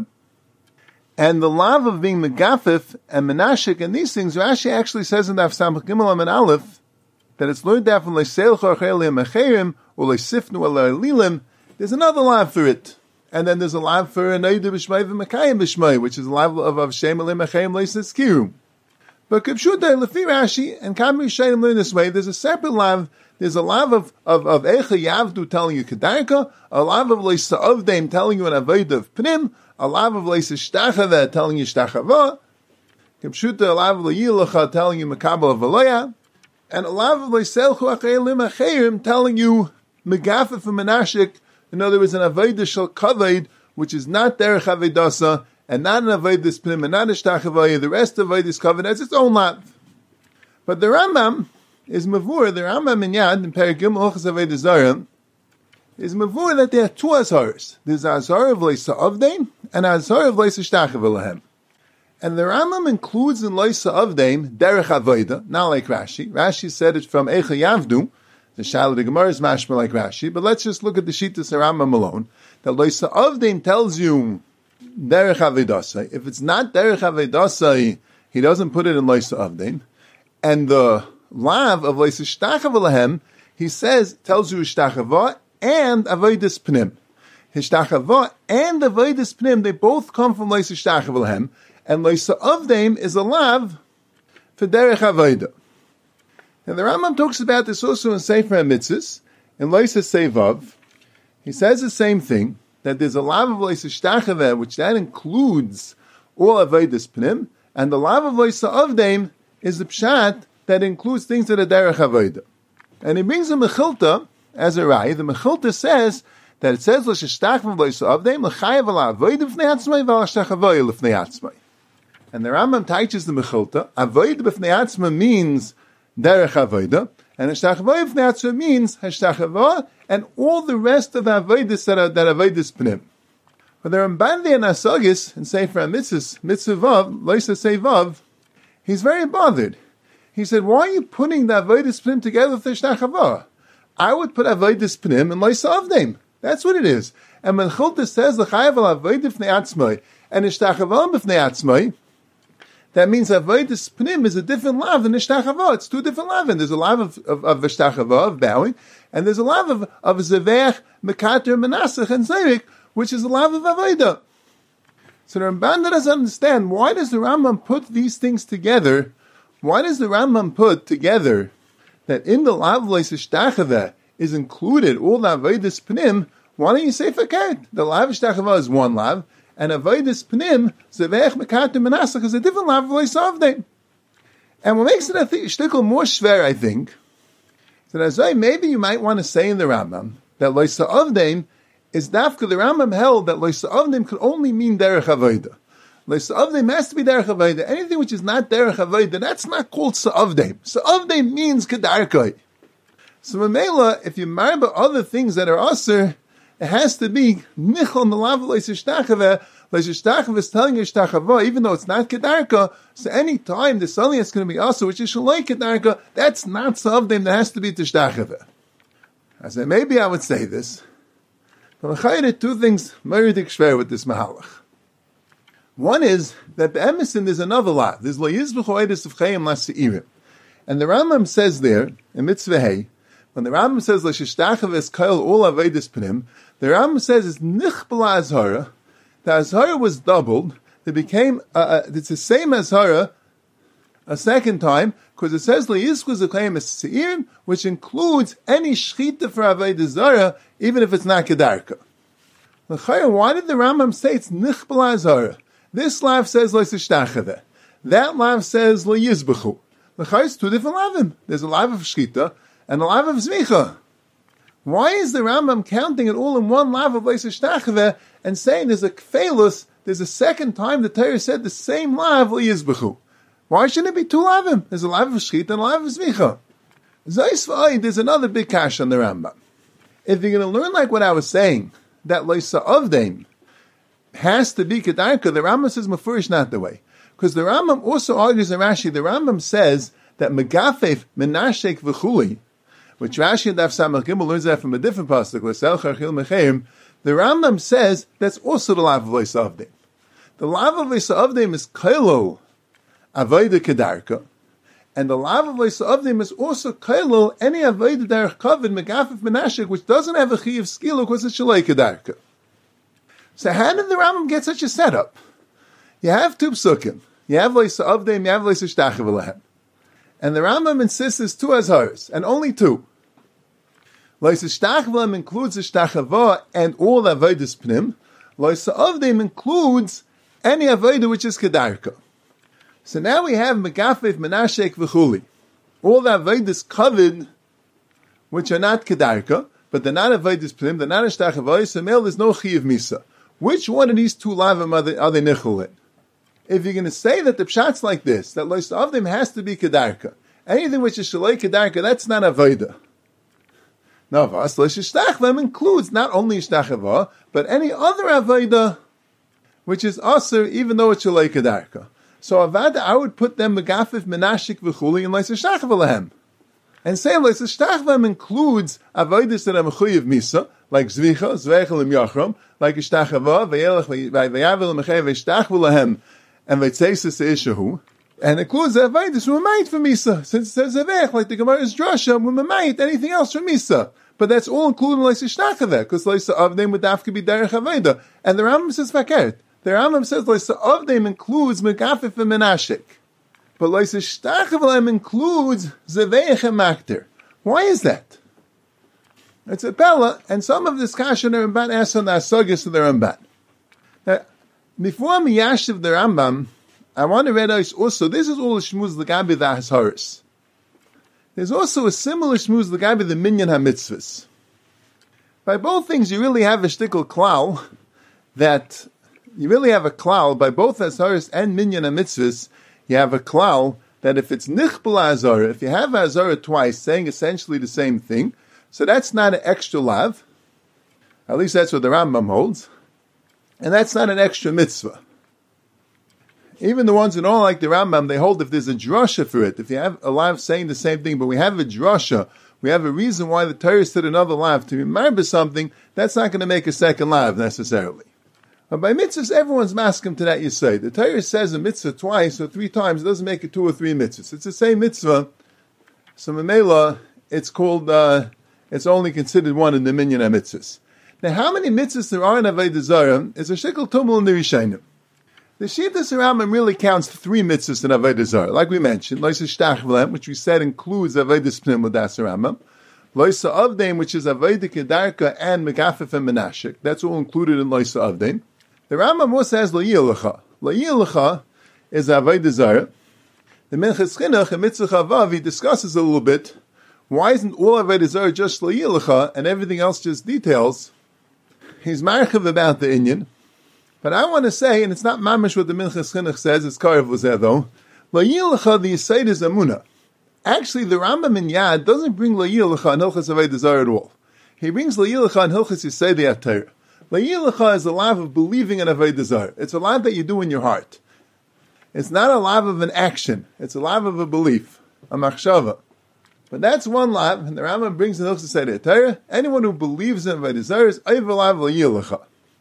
And the lav of being megafif and menashik and these things, Rashi actually says in Daf Samach Gimel and Aleph that it's learned that from le'seilcha achayim mecherim or le'sifnu le'lilim. There's another lav for it. And then there's a lav for an Eidu B'Shmai v'Makayim B'Shmai, which is a lav of of Shem Elim Achayim Leisas Kiru. But Kibshutai Lefi Rashi and Kamri Shayim learn this way. There's a separate lav. There's a lav of of of Eicha Yavdu telling you Kedarka, a lav of Leisa Avdeim telling you an Avodah of Pnim, a lav of Leisa Shtachava telling you Shtachava, Kibshutai a lav of Le'ilacha telling you Makabel of Veloya, and a lav of Leiselchu Achayim Achayim telling you Megafif and Menashik. In other words, an avodah shel kavod, which is not derech avedasa, and not an avodah pnim, and not a shtachavaya. The rest of avodah kavod has its own lot. But the Rambam is mavur. The Rambam in Yad in Perigim Ochas Avodah Zarah is mavur that there are two azharas. There's a azhar of leisa avdeim and a azhar of leisa shtachavah. And the Rambam includes in leisa avdeim derech avodah, not like Rashi. Rashi said it from Eicha Yavdu. The Shala the Gemara is mashma like Rashi, but let's just look at the Shittas Rambam alone. The Loisa Avdeim tells you derech avedasai. If it's not derech avedasai, he doesn't put it in Loisa Avdeim. And the lav of Loisa Shtachava Lahem, he says tells you Shtachava and Avedis Pnim. His Shtachava and Avedis Pnim, they both come from Loisa Shtachava Lahem, and Loisa Avdeim is a lav for derech aveda. And the Rambam talks about this also in Sefer HaMitzvos, in Loisa Sevav. He says the same thing, that there's a lav of Loisa Shtachava, which that includes all Avedis Pnim, and the lav of Loisa Avdeim is the pshat that includes things that are derech aveda. And he brings a Mechilta as a rai. The Mechilta says that it says Loisa Shtachava Loisa Avdeim, l'chayav ala avodah b'fnei atzmai v'ala shtachavaya l'fnei atzmai. And the Rambam teaches the Mechilta, avodah b'fnei atzmai means derech avodah, and hashtachavah v'neatzah means hashtachavah, and all the rest of the avodas that are that avodas pnim. But the Ramban there in Asagis in Sefer HaMitzvos, Mitzvah Vav, Loisa Sevav, he's very bothered. He said, "Why are you putting the avodas pnim together with the hashtachavah? I would put avodas pnim and Loisa Avdeim. That's what it is." And when Chulta says l'chayav al avodah b'fnei atzmai and hashtachavah b'fnei atzmai, that means Avodas Pnim is a different lav than Ishtachavah. It's two different lav. And there's a lav of, of, of Ishtachavah, of bowing, and there's a lav of, of Zeveach, Mekater, Menasach, and Zayrik, which is a lav of Avodah. So the Ramban doesn't understand, why does the Rambam put these things together? Why does the Rambam put together that in the lav of Ishtachavah, is included, all the Avodas Pnim, why don't you say Fakert? The Lav Shtachava is one Lav, and Avodas Pnim, Zevech Mekatim Menasach is a different Lav of Loisa Avdeim. And what makes it a th- shtickle more schwer, I think, is that as I, maybe you might want to say in the Rambam that Loisa Avdeim is dafka. The Rambam held that Loisa Avdeim could only mean Derech Avodah. Loisa Avdeim has to be Derech Avodah. Anything which is not Derech Avodah, that's not called Sa'avdeim. Sa'avdeim means Kedarkai. So Mamela, if you marba other things that are Aser, it has to be Nichol Melav Loisa Shtachava. Loisa Shtachava is telling you Shtachava, even though it's not Kedarka. So any time the suddenly it's going to be Aser, which is Shalai Kedarka, that's not Sa'avdeim, that has to be Tishtachava. I say, maybe I would say this. But L'chayre, two things meridik shver with this mahalach. One is that the emerson there's another lot. There's lo yizbechu oedus of chayim la'seirim. And the Rambam says there, in Mitzvah Hey, when the Rambam says lo shishtachav es kail all avedis pnim, the Rambam says it's nichbala azhara. The azhara was doubled. It became, uh, uh, it's the same azhara a second time, because it says lo yizbechu of chayim la'seirim, which includes any shchita for avedis zara, even if it's not kedarka. Why did the Rambam say it's nichbala azhara? This lav says lo yishtachave. That lav says lo yizbechu. L'chayr is two different lavim. There's a lav of shchita and a lav of zmicha. Why is the Rambam counting it all in one lav of lo yishtachave and saying there's a kfelus, there's a second time the Torah said the same lav lo yizbechu? Why shouldn't it be two lavim? There's a lav of shchita and a lav of zmicha. There's another big kash on the Rambam. If you're going to learn like what I was saying, that lo yisa'avdeim has to be kedarka, the Rambam says mafurish not the way. Because the Rambam also argues in Rashi, the Rambam says that megafef menashek v'chuli, which Rashi and Daf Samach Gimel learns that from a different pasuk, l'sel charchil mecheim, the Rambam says that's also the lav of lo yisa'avdeim. The lav of lo yisa'avdeim is kailo avodah kedarka, and the lav of lo yisa'avdeim is also kailo any avodah derech kavod megafef menashek, which doesn't have a chi of skilu because it's shalei kedarka. So how did the Rambam get such a setup? You have two psukim. You have lo yisa'avdeim, you have lo yishtachave lehem. And the Rambam insists there's two azharos, and only two. Lo yishtachave lehem includes the shtachava and all the avodas pnim. Lo yisa'avdeim includes any avodah which is kedarka. So now we have megafef, menashek, v'chuli. All the avodas covered, which are not kedarka, but they're not avodas pnim, they're not a shtachava, so male there's no chi of misa. Which one of these two lavim are they, are they nichol in? If you're going to say that the pshat's like this, that lo yisa'avdeim has to be kedarka, anything which is shalei kedarka, that's not avodah. Navas, lo yishtachava includes not only yishtachava, but any other avodah which is aser, even though it's shalei kedarka. So avada, I would put them megafif, menashik, v'chuli, and lo yishtachava lehem. And say lo yishtachava includes avodas that are mechuyev misa, like zvicha, zveichel, and yachram, like ishtachava, v'yelech, v'yavel, and mechev, v'ishtachva lehem, and v'tzeisis ishahu, and includes the avodas who are made for misa. Since it says zavech, like the Gemara's drasha, who are made anything else from misa. But that's all included in lo yishtachava, because lo yisa'avdeim would dafka be derech avodah. And the Rambam says fakert. The Rambam says lo yisa'avdeim includes megafif and menashik. But lo yishtachava includes zaveich and makter. Why is that? It's a Pella, and some of this kasha the Ramban asks on the Asagis of the Ramban. Now, before me yashiv the Rambam, I want to read out also, this is all the shmuz l'gabi the Hasharis. There's also a similar shmuz l'gabi the minyan ha-mitzvahs. By both things, you really have a shtickle klal, that you really have a klal, by both Hasharis and minyan ha-mitzvahs, you have a klal, that if it's nichbala azara, if you have azara twice, saying essentially the same thing, so that's not an extra lav. At least that's what the Rambam holds. And that's not an extra mitzvah. Even the ones who don't like the Rambam, they hold if there's a drasha for it, if you have a lav saying the same thing, but we have a drasha, we have a reason why the Torah said another lav to remember something, that's not going to make a second lav necessarily. But by mitzvahs, everyone's masking to that you say. The Torah says a mitzvah twice or three times, it doesn't make it two or three mitzvahs. It's the same mitzvah. So Mamela, it's called, uh, it's only considered one in the minyan ha-mitzvahs. Now, how many mitzvahs there are in Avodah Zarah is a shikul tumul in the Rishonim. The Shittas Rambam really counts three mitzvahs in Avodah Zarah, like we mentioned, Lo yishtachava lehem, which we said includes Avodah Pnim L'das Rambam, Loisa Avdein, which is Aveda Kedarka and Megafif and Menashik. That's all included in Loisa Avdein. The Rambam also has Layilacha. Layilacha is Aveda Zara. The Minchas Chinuch and Mitzvah Chavav, he discusses a little bit, why isn't all Aveda Zara just Layilacha and everything else just details? He's marchiv about the Inyan. But I want to say, and it's not mamish what the Minchas Chinuch says, it's Karev Lezeh though, Layilacha, the Yisayid is Amunah. Actually, the Rambam in Yad doesn't bring Layilacha and Hilchas Aveda Zara at all. He brings Layilacha and Hilchas Yisayid HaTorah. Layilacha is a lav of believing in Aveda Zara. It's a lav that you do in your heart. It's not a lav of an action. It's a lav of a belief, a machshava. But that's one lav, and the Rambam brings in Hilchas Yisayid HaTorah. Anyone who believes in Aveda Zara is Ayv lav Layilacha.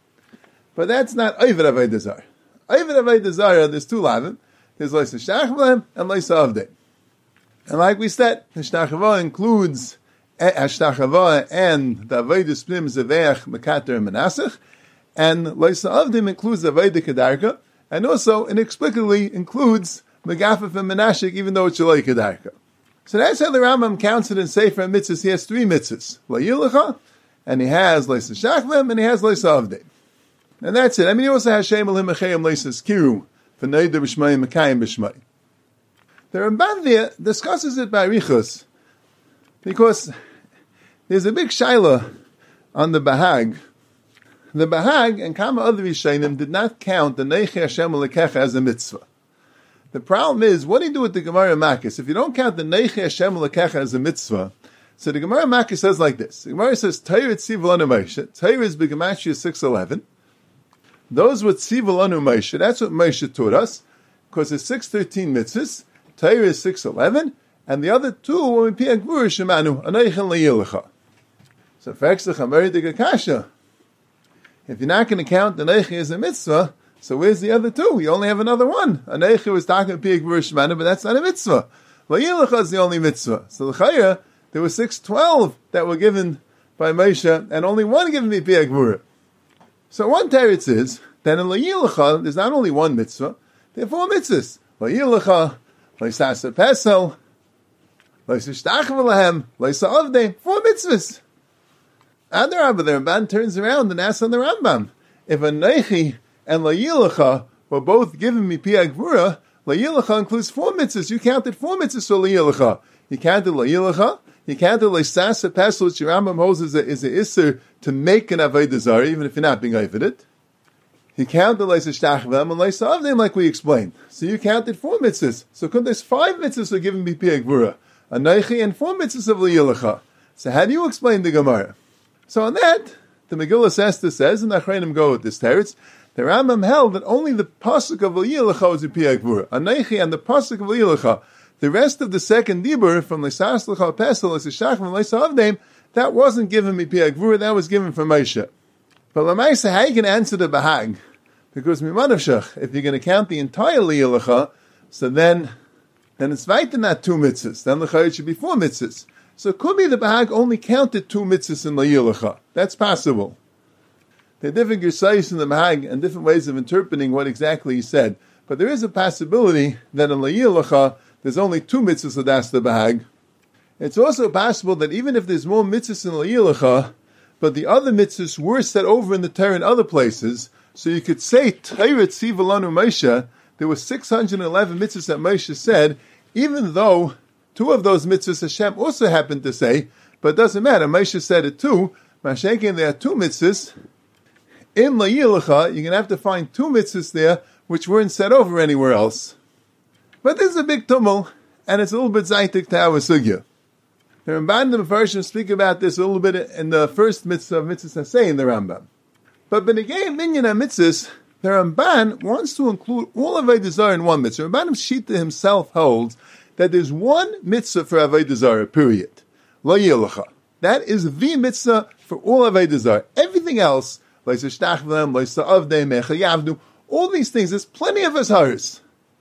But that's not Ayv Aveda Zara. Ayv Aveda Zara, there's two lavim. There's Leisa Shachvalem and Leisa Avdein. And like we said, Hashtachava includes Hashtachava and the Aveda Splim Zeveach Mekater and Menasach, and Leisa Avdein includes the Aveda Kedarka, and also inexplicably includes Megafif and Menashik, even though it's Shalai Kedarka. So that's how the Rambam counts it in Sefer Mitzvahs. He has three mitzvahs: Layilacha, and he has Leisa Shachvalem, and he has Leisa Avdein. And that's it. I mean, he also has Shem Elim Echayim Leisa Skiru, for Neider B'Shmai Mekayim B'Shmai. The Ramban there discusses it by Richos, because there's a big shaila on the Bahag. The Bahag and Kama other Rishonim did not count the Neichei Hashem Lekecha as a mitzvah. The problem is, what do you do with the Gemara Makis? If you don't count the Neichei Hashem Lekecha as a mitzvah, so the Gemara Makis says like this. The Gemara says, Torah Tziv Lanu Moshe. Torah is B'Gematria six eleven. Those with Tziv Lanu Moshe, that's what Moshe taught us, because it's six thirteen mitzvahs. Torah is six eleven, and the other two will be Pia Gvura Shemanu, Aneichen Layilacha. So, Fexach Ameridik Akasha. If you're not going to count the Neiche as a mitzvah, so where's the other two? You only have another one. Aneiche was talking Pia Gvura Shemanu, but that's not a mitzvah. Layilacha is the only mitzvah. So, L'chaya, there were six twelve that were given by Moshe, and only one given by Pia Gvura. So, one teretz is that in Layilacha, there's not only one mitzvah, there are four mitzvahs. Layilacha, Leisasa Pesel, Leisa Shtachvelahem, Leisa Avdein, four mitzvahs. Adarabba, the Ramban turns around and asks on the Rambam, if a Neichi and Layilacha were both given me Pia Gvura, Layilacha includes four mitzvahs. You counted four mitzvahs for Layilacha. You counted Layilacha, you counted Leisasa Pesel, which your Rambam holds is a, is a Isser to make an Aveda Zara, even if you're not being Avedit. You counted Leisa Shtachvam and Leisa Avdein, like we explained. So you counted four mitzvahs. So there's five mitzvahs are given B'Pia Gvura, a Neichi, and four mitzvahs of Layilacha. So how do you explain the Gemara? So on that, the Megillah Esther says, and the Achreinim go with this teretz, the Rambam held that only the pasuk of Layilacha was B'Pia Gvura, a Neichi, and the pasuk of Layilacha. The rest of the second dibur from Leisas L'cha Pesel, Leisa Shtachvam, Leisa Avdein, that wasn't given B'Pia Gvura, that was given from Moshe. But Lamaisa, how you can answer the Bahag? Because Mimanavshach, if you're going to count the entire Layilacha, so then, then it's weiter not two mitzvahs. Then the should be four mitzvahs. So it could be the Bahag only counted two mitzvahs in Layilacha. That's possible. There are different gersayos in the Bahag and different ways of interpreting what exactly he said. But there is a possibility that in Layilacha, there's only two mitzvahs that's the Bahag. It's also possible that even if there's more mitzvahs in Layilacha, but the other mitzvahs were set over in the Torah in other places, so you could say, Torah Tziv Lanu Moshe, there were six hundred eleven mitzvahs that Moshe said, even though two of those mitzvahs Hashem also happened to say, but it doesn't matter, Moshe said it too. Mashenkin, there are two mitzvahs. In Layilacha, you're going to have to find two mitzvahs there, which weren't said over anywhere else. But this is a big tumult, and it's a little bit zaytik to our sugya. The Ramban and the Mepharshim speak about this a little bit in the first mitzvah of mitzvahs Hasei in the Rambam. But Benegay Minyan HaMitzvahs, the Ramban wants to include all Aveda Zara in one mitzvah. Ramban Shita himself holds that there's one mitzvah for Aveda Zara, period. Layilacha. That is the mitzvah for all Aveda Zara. Everything else, Leisa Shtachvam, Leisa Avdein, Mecha Yavdu, all these things, there's plenty of Azharis.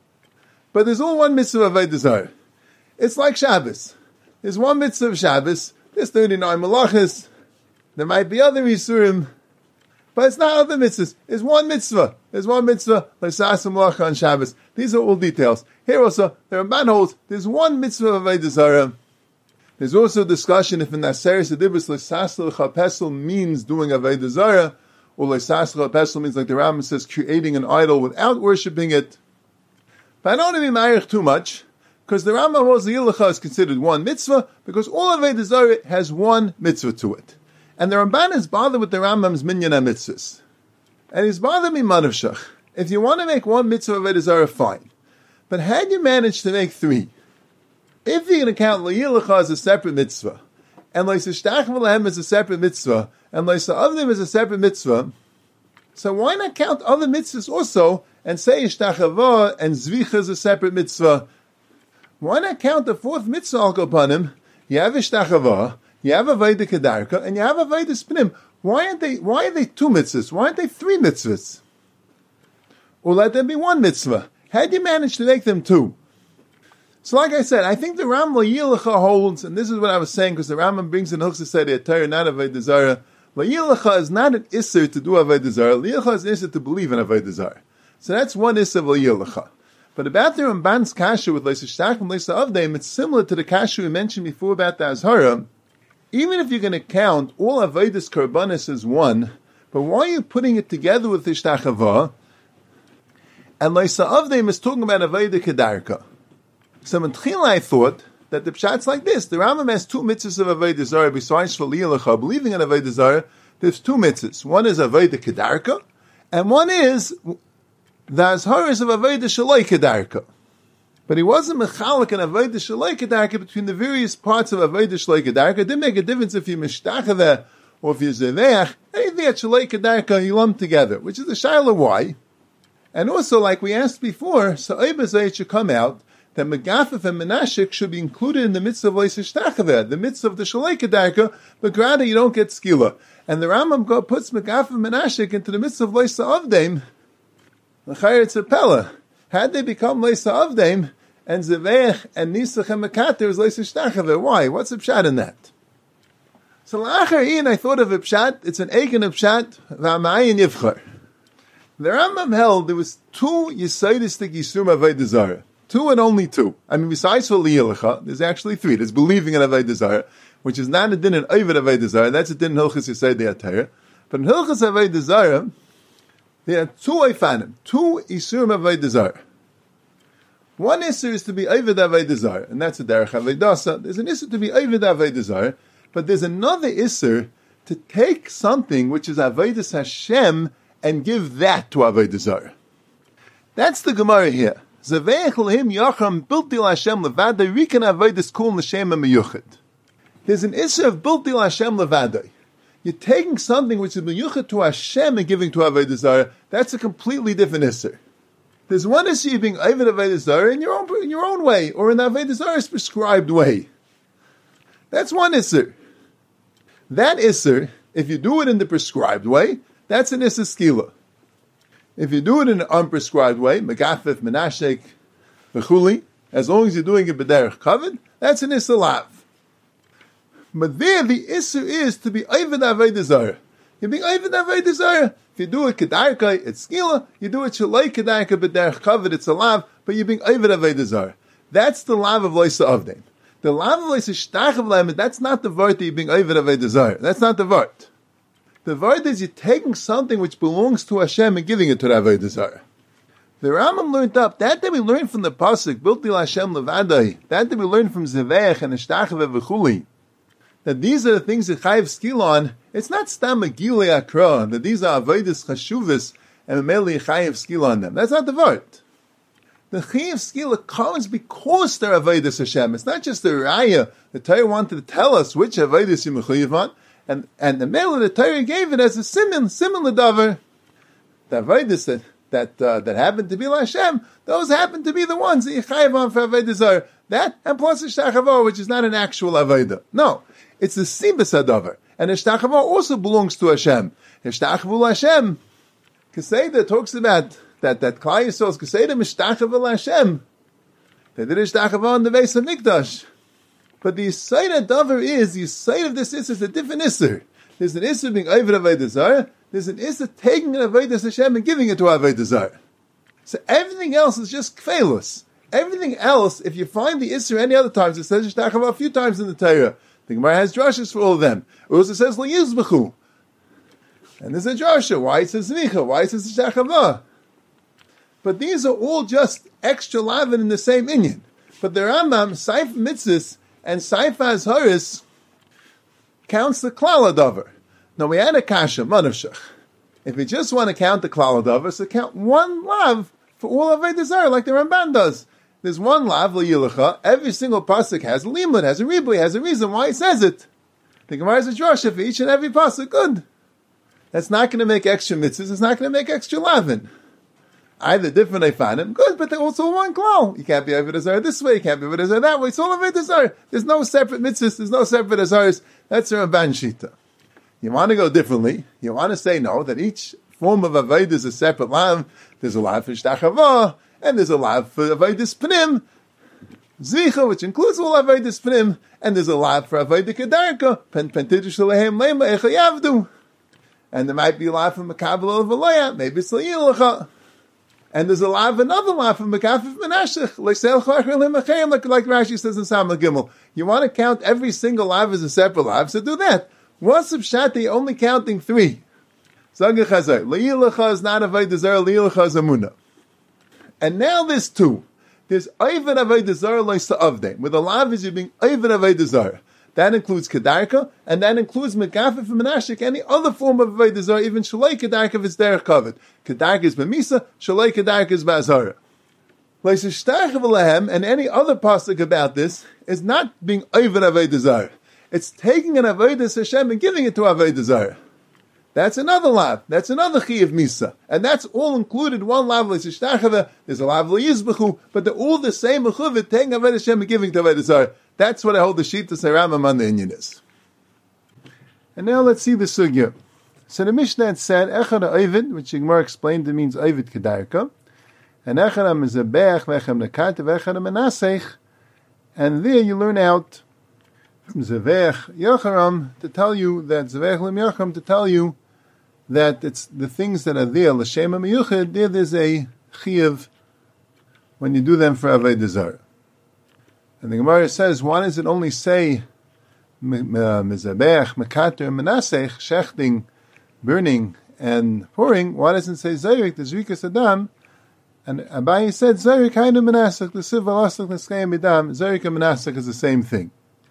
But there's all one mitzvah of Aveda Zara. It's like Shabbos. There's one mitzvah of Shabbos, there's thirty-nine malachas, there might be other Yisurim, but it's not other mitzvahs. There's one mitzvah. There's one mitzvah, Leisas Malacha on Shabbos. These are all details. Here also, the Ramban holds, there's one mitzvah of Aveda Zara. There's also a discussion if in Aseres Adibus Leisasel Chapesel means doing Avodah Zarah, or Leisasel Chapesel means, like the Rambam says, creating an idol without worshipping it. But I don't want to be married too much, because the Rambam holds the Yilacha is considered one mitzvah, because all Avodah Zarah has one mitzvah to it. And the Ramban is bothered with the Rambam's minyan mitzvahs. And he's bothered me manavshach. If you want to make one mitzvah Avodah Zarah, fine. But had you managed to make three, if you're going to count Le'ilacha as a separate mitzvah, and Leisa Shtach V'Lahem as a separate mitzvah, and Leisa Avdim as a separate mitzvah, so why not count other mitzvahs also, and say Ishtachava and Zvicha as a separate mitzvah? Why not count the fourth mitzvah al kapanim? You have Ishtachava, you have Avodah Kedarka, and you have Avodah Spnim. Why aren't they, why are they two mitzvahs? Why aren't they three mitzvahs? Or let them be one mitzvah. Had you managed to make them two? So like I said, I think the Rambam Le'ilacha holds, and this is what I was saying, because the Rambam brings in Hilchos Seder Torah, not Avodah Zarah. Le'ilacha is not an Isser to do Avodah Zarah. Le'ilacha is an Isser to believe in Avodah Zarah. So that's one Isser of Le'ilacha. But about the Ramban's kasha with Leisa Shtach and Leisa Avdeim, it's similar to the kasha we mentioned before about the Azhara. Even if you're going to count all Avodas Karbanis as one, but why are you putting it together with Ishtachava? And Leisa Avdeim is talking about Avodah Kedarka. So in Tchila I thought that the pshat's like this. The Rambam has two mitzvahs of Avodah Zarah besides for Le'ilacha, believing in Avodah Zarah. There's two mitzvahs. One is Avodah Kedarka, and one is the Azharas of Avodah Shaloi Kedarka. But he wasn't mechalik in Avodah Shaloi Kedarka between the various parts of Avodah Shaloi Kedarka. It didn't make a difference if you mishtachah or if you zeveach. Anything at Shaloi Kedarka you lump together, which is the shaila why. And also, like we asked before, so Eibazay should come out that Megafif and Menashik should be included in the mitzvah of Leisa Shtachava, the mitzvah of the Shalei Kedarka, but rather you don't get skila. And the Rambam puts Megafif and Menashik into the mitzvah of Leisa Avdeim. L'chayr it's a pella. Had they become Leisa Avdeim, and Zeveich and Nisach and Mekater is Leisa Shtachava. Why? What's the pshat in that? So l'achar Ian, I thought of a pshat, it's an eigen of pshat, v'amayin yivchar. The Rambam held there was two Yisayistic Yisum Avodah Zarah. Two and only two. I mean, besides for Le'ilacha, there's actually three. There's believing in Avodah Zarah, which is not a din in Ovid Avodah Zarah. That's a din in Hilchos Yisayid Torah. But in Hilchos Avodah Zarah, there are two Eifanim, two Isurim Avodah Zarah. One Isur is to be Ovid Avodah Zarah, and that's a Derech Avedasa. There's an Isur to be Ovid Avodah Zarah, but there's another Isur to take something which is Avodas Hashem and give that to Avodah Zarah. That's the Gemara here. Zaveich l'him yachram bilti l'Hashem levadai rikan avodas kol l'shem meyuchad. There's an issue of bilti l'Hashem levadai. You're taking something which is meyuchad to Hashem and giving to Avodah Zarah. That's a completely different issue. There's one issue of being Avodah Avodah Zarah in your own in your own way, or in the Avodah Zarah's prescribed way. That's one issue. That issue, if you do it in the prescribed way, that's an issue skila. If you do it in an unprescribed way, megafif, menashek, v'chuli, as long as you're doing it b'derech kavod, that's an issur lav. But there, the issur is to be oived avodah zarah. You're being oived avodah zarah. If you do it kedarka, it's skila. You do it shalei kedarka b'derech kavod, it's a lav. But you're being oived avodah zarah. That's the lav of loisa avdein. The lav of loisa shtach of lamed, that's not the vart that you're being oived avodah zarah. That's not the vart. The word is you're taking something which belongs to Hashem and giving it to the Avodah Zarah. The Rambam learned up, that that we learned from the Pasuk, Bilti L'Hashem Levadai, that that we learned from Zeveich and Eshtachave V'chuli, that these are the things that Chayiv skill on. It's not Stam Megilei Akra, that these are Avodas Chashuvas and Meli Chayiv skill on them. That's not the word. The Chayiv skill comes because they're Avodas Hashem. It's not just the Raya. The Torah wanted to tell us which Avodas you mechuyev on. And and the mail of the Torah gave it as a simon, similar davar. The avodas that that uh, that happened to be Hashem, those happen to be the ones that you chayav on for avodah zarah. That and plus the shtachava, which is not an actual avodah. No, it's the sibas hadavar, and the shtachava also belongs to Hashem. The shtachava Hashem, Keseda talks about that that Klal Yisrael's Keseda mishtachava Hashem. They did a shtachava on the base of Mikdash. But the Yisayid Davar is, the Yisayid of this Isser is a different Isser. There's an Isser being Oived Avodah Zarah, there's an Isser taking an Avodah Hashem and giving it to Avodah Zarah. So everything else is just kfelus. Everything else, if you find the Isser any other times, it says Yishtachava a few times in the Torah. The Gemara has drushes for all of them. It also says Lo Yizbechu. And there's a drasha. Why it says Zvicha? Why it says Yishtachava? But these are all just extra lavin in the same inyan. But the Rambam, Saif Mitzvahs, and Saif Azharis counts the Klal Adavar. Now we had a kasha, Manavshach. If you just want to count the Klal Adavar, so count one lav for all Avodah Zarah, like the Ramban does. There's one lav, L'yilacha. Every single pasuk has a limud, has a ribui, has a reason why it says it. The Gemara is a drasha for each and every pasuk. Good. That's not going to make extra mitzvahs. It's not going to make extra lavin. Either different Eifanim, good, but they're also one klal. You can't be Avodah Zarah this way, you can't be Avodah Zarah that way. It's all Avodah Zarah. There's no separate mitzvahs, there's no separate Azaras. That's a Ramban Shita. You want to go differently. You want to say no, that each form of Avodah is a separate lav. There's a lav for Shtachava, and there's a lav for Avodah Pnim. Zvicha, which includes all Avodah Pnim, and there's a lav for Avodah Kedarka. Pen Pentitish Lehem Lema Echayavdu. And there might be a lav for Makabel of Alaya, maybe it's Layilacha. And there's a lav, another lav from Mekafif Menashech, like like Rashi says in Samar Gimel. You want to count every single lav as a separate lav, so do that. What's of Shati only counting three? Zagah Chazar, Le'ilacha is not Avodah Zarah, Le'ilacha is Amunah. And now there's two. There's Oived Avodah Zarah Loisa Avdei, where the lav is you being Oived Avodah Zarah. That includes Kedarka, and that includes Megafif and Menashik, any other form of Avodah Zarah, even Shalei Kedarka if it's derech covered. Kedarka is B'misa, Shalei Kedarka is B'azara. And any other pasuk about this is not being Oived Avodah Zarah. It's taking an Avodah Hashem and giving it to Avodah Zarah. That's another lav. That's another chi of Misa. And that's all included one lav l'sishtachava. There's a lav l'yizbechu, but they're all the same mechuvit, taking Avodah Hashem and giving to Avodah Zarah. That's what I hold the sheet to say Rambam on the Inyan is. And now let's see the sugya. So the Mishnah had said, Echad ha'ovid, which Yigmar explained it means ovid kedarka, and Echad ha'mezabech, v'echad ha'mekata, v'echad ha'menasech, and there you learn out from Zavech Yocharam to tell you that, Zavech Lim Yocharam to tell you that it's the things that are there, l'shem ha'miyuchid, there there's a chiyuv when you do them for Avodah Zarah. And the Gemara says, why does it only say mezabech, mekater, menasech, shechting, burning, and pouring? Why doesn't it say zayrik, the zrikas adam? And Abayi said, zayrik hainu menasech, the siv alasach, the skayim idam, zayrik and menasech is the same thing.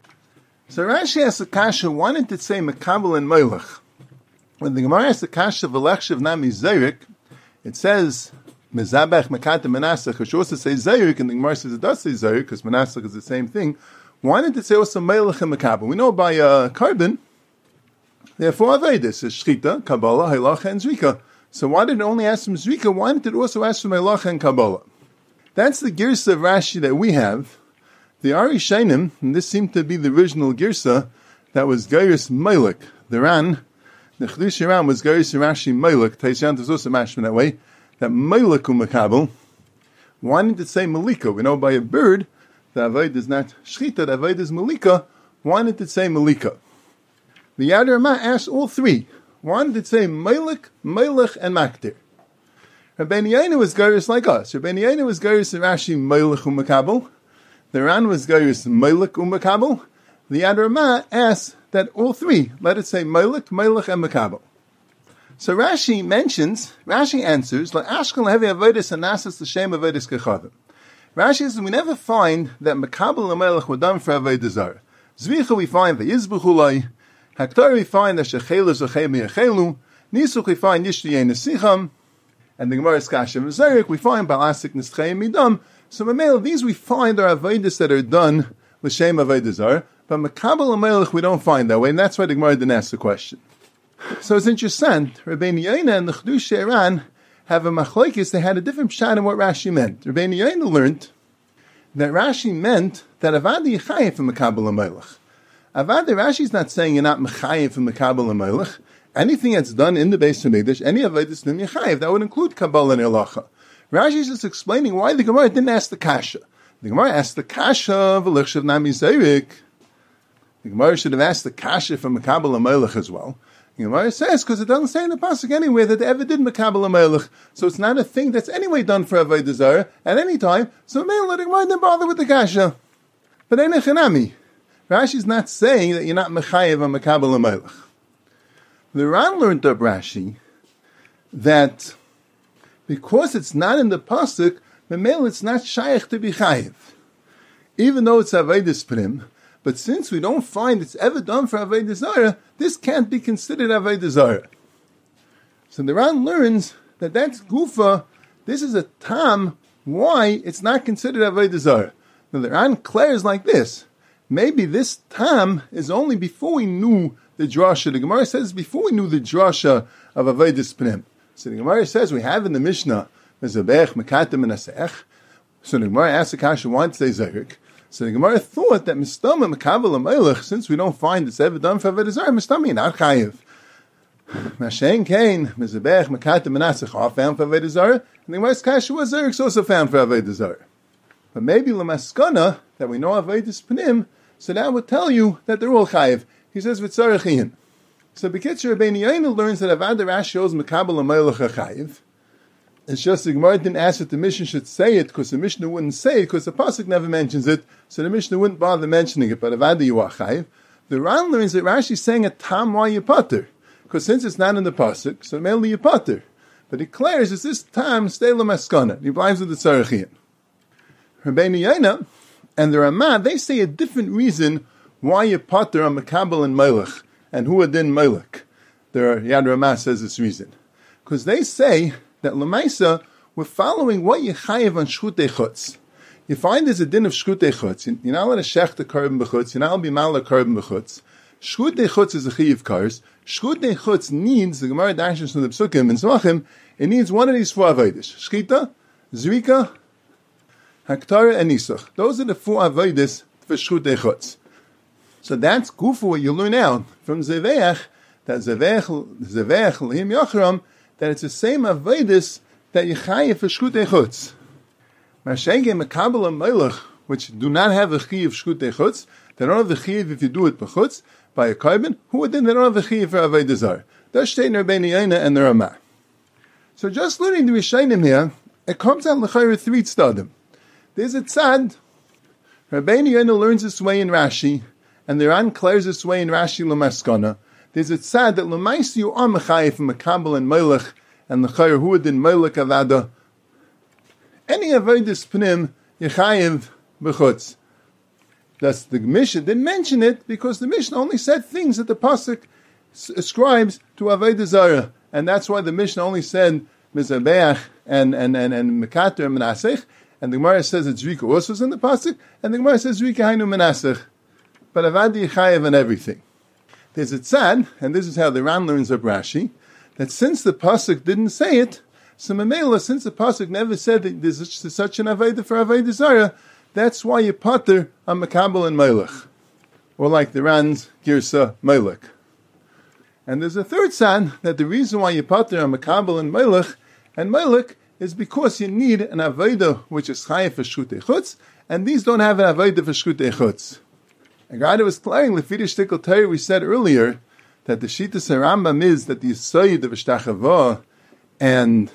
So Rashi asks the kasha, why didn't it say mekabel and meilach? When the Gemara asks the kasha, v'lechshav nami zayrik, it says, Mezabech, Mekata, Menasech, which also says Zayrik, and the Gemara says it does say Zayrik, because Menasech is the same thing. Why didn't it say also Melech and Mekabel? We know by uh, carbon, therefore Avedis is Shchita, Kabbalah, Halacha, and Zrika. So why did it only ask from Zrika? Why didn't it also ask from Halacha and Kabbalah? That's the Girsa of Rashi that we have. The Ari Shainim, and this seemed to be the original Girsa, that was Gairis Melech. The Ran, the Chedush Ran was Gairis Rashi Melech. Taishan is also mashman that way. That Melech u'Mekabel, why didn't it say Malika? We know by a bird, the Avodah is not Shchita, the Avodah is Malika. Why didn't it say Malika? The Yad Ramah asked all three. Why didn't it say Melech, Melech, and Maktir? Rabbeinu Yaina was Gairis like us. Rabbeinu Yaina was Gairis Rashi Melech u'Mekabel. The Ran was Gairis Melech u'Mekabel. The Yad Ramah asked that all three, let it say Melech, Melech, and Mekabel. So Rashi mentions, Rashi answers, Ashkel heavy avodas and nasas l'shem avodas kechavim. Rashi says we never find that Mekabel and Melech were done for avodah zarah. Zvicha we find the Yizbuchulai, Haktar we find the Shechelu Zochemi Echelu, Nisuch we find Yishtiyei Nesicham, and the Gemara Skashim Zarik we find Balasik Neschei Midam. So Mamel, these we find are avodas that are done l'shem avodah zarah, but Mekabel and Melech we don't find that way, and that's why the Gemara didn't ask the question. So it's interesting. Rabbeinu Yaina and the Chedush Iran have a machlokes. They had a different pshat in what Rashi meant. Rabbeinu Yaina learned that Rashi meant that Avadi Yechayev from Mekabel HaMelech. Avadi, Rashi's not saying you're not Mechayev from Mekabel HaMelech. Anything that's done in the Beis Hamikdash, any Avedis Nim Yechayev, that would include Kabbalah and Halacha. Rashi's just explaining why the Gemara didn't ask the Kasha. The Gemara asked the Kasha v'lichshav nami zayrik. The Gemara should have asked the Kasha from Mekabel HaMelech as well. The Gemara says, because it doesn't say in the pasuk anywhere that they ever did Mekabel HaMelech. So it's not a thing that's anyway done for Avodah Zarah at any time. So Mela, the Gemara didn't bother with the kasha. But Ein Echanami. Rashi's not saying that you're not Mechayev on Mekabel HaMelech. The Ran learned up Rashi that because it's not in the pasuk, Mela, it's not shaykh to be chayev. Even though it's Avodah Pnim, but since we don't find it's ever done for Avodah Zarah, this can't be considered Avodah Zarah. So the Ran learns that that's Gufa, this is a tam, why it's not considered Avodah Zarah. Now the Ran declares like this, maybe this tam is only before we knew the drasha. The Gemara says before we knew the drasha of Avodah Pnim. So the Gemara says we have in the Mishnah, Mezabech, Mekatem, and Asech. So the Gemara asks the kasha, why to say Zayrik? So the Gemara thought that Mistama Mekabel HaMelech, since we don't find it's ever done for Avodah Zarah, Mistama not chayiv. Mashen Kain, Mezabech, Mekatem, and Asech are found for Avodah Zarah, and the Gemara's kasha was Zayrik also found for Avodah Zarah. But maybe Lamaskana, that we know Avodah Pnim, so that would tell you that they're all chayiv. He says V'tzarachiyin. So B'kitzer Rabbeinu Yaina learns that Avodah Rashi shows Mekabel HaMelech a chayiv. It's just the Gemara didn't ask that the Mishnah should say it, because the Mishnah wouldn't say it, because the pasuk never mentions it, so the Mishnah wouldn't bother mentioning it. But Avada you are chayiv. The Ran learns that Rashi is saying a tam why you pater, because since it's not in the pasuk, so mainly you pater. But he declares it's this tam stay lemaskana. He blives with the tzarechiyim. Rabbeinu Yaina and the Ramah, they say a different reason why you pater on Mekabel and Melech and who adin Melech. The Yad Ramah says this reason, because they say that Lamaisa, we're following what you chayev on shchutei chutz. You find there's a din of shchutei chutz. You're not allowed to shech the carbon b'chutz. You're not allowed to be mal carbon b'chutz. Shchutei chutz is a chayiv kars. Shchutei chutz needs, the Gemara dashes from the Psukim and Zvachim, it needs one of these four avodas. Shchita, Zrika, Haktara, and Nisuch. Those are the four avodas for shchutei chutz. So that's gufa what you learn out from Zeveach, that Zeveach, Zeveach, Lihim Yochram, that it's the same avodas that you chayev for shchutei chutz. Mashenge Mekabel HaMelech, which do not have a chiyuv shchutei chutz, they don't have the chiyuv if you do it b'chutz, by a carbon, who would then they don't have the chiyuv for Avodah Zarah. That's state in Rabbeinu Yaina and the Ramah. So just learning the Rishonim here, it comes out l'chayr three tzadim. There's a tzad, Rabbeinu Yaina learns this way in Rashi, and the Ran declares this way in Rashi l'maskana. There's a tzad that l'maisi you are mechayev from Mekabel and Melech, and l'chayr who would then Melech avada. Any avodas pnim yechayev b'chutz. Thus the Mishnah didn't mention it because the Mishnah only said things that the pasuk ascribes to avodah zarah, and that's why the Mishnah only said mizabeach and and and and mekater and menasech, and the Gemara says that zrika also is in the pasuk, and the Gemara says zrika hainu menasech, but avodah yechayev and everything. There's a tzad, and this is how the Ran learns of Rashi, that since the pasuk didn't say it. So Mamela, since the pasuk never said that there's such, such an avodah for avodah zarah, that's why you pater on Mekabel and Melech, or like the Ran's Girsa Melech. And there's a third sign that the reason why you pater on Mekabel and Melech and Melech is because you need an avodah which is chayav for shchutei chutz, and these don't have an avodah for shchutei chutz. And God was declaring Lefidish Tikkel Torah, we said earlier that the Shittas Rambam is that the Yisayid of Shtachavah and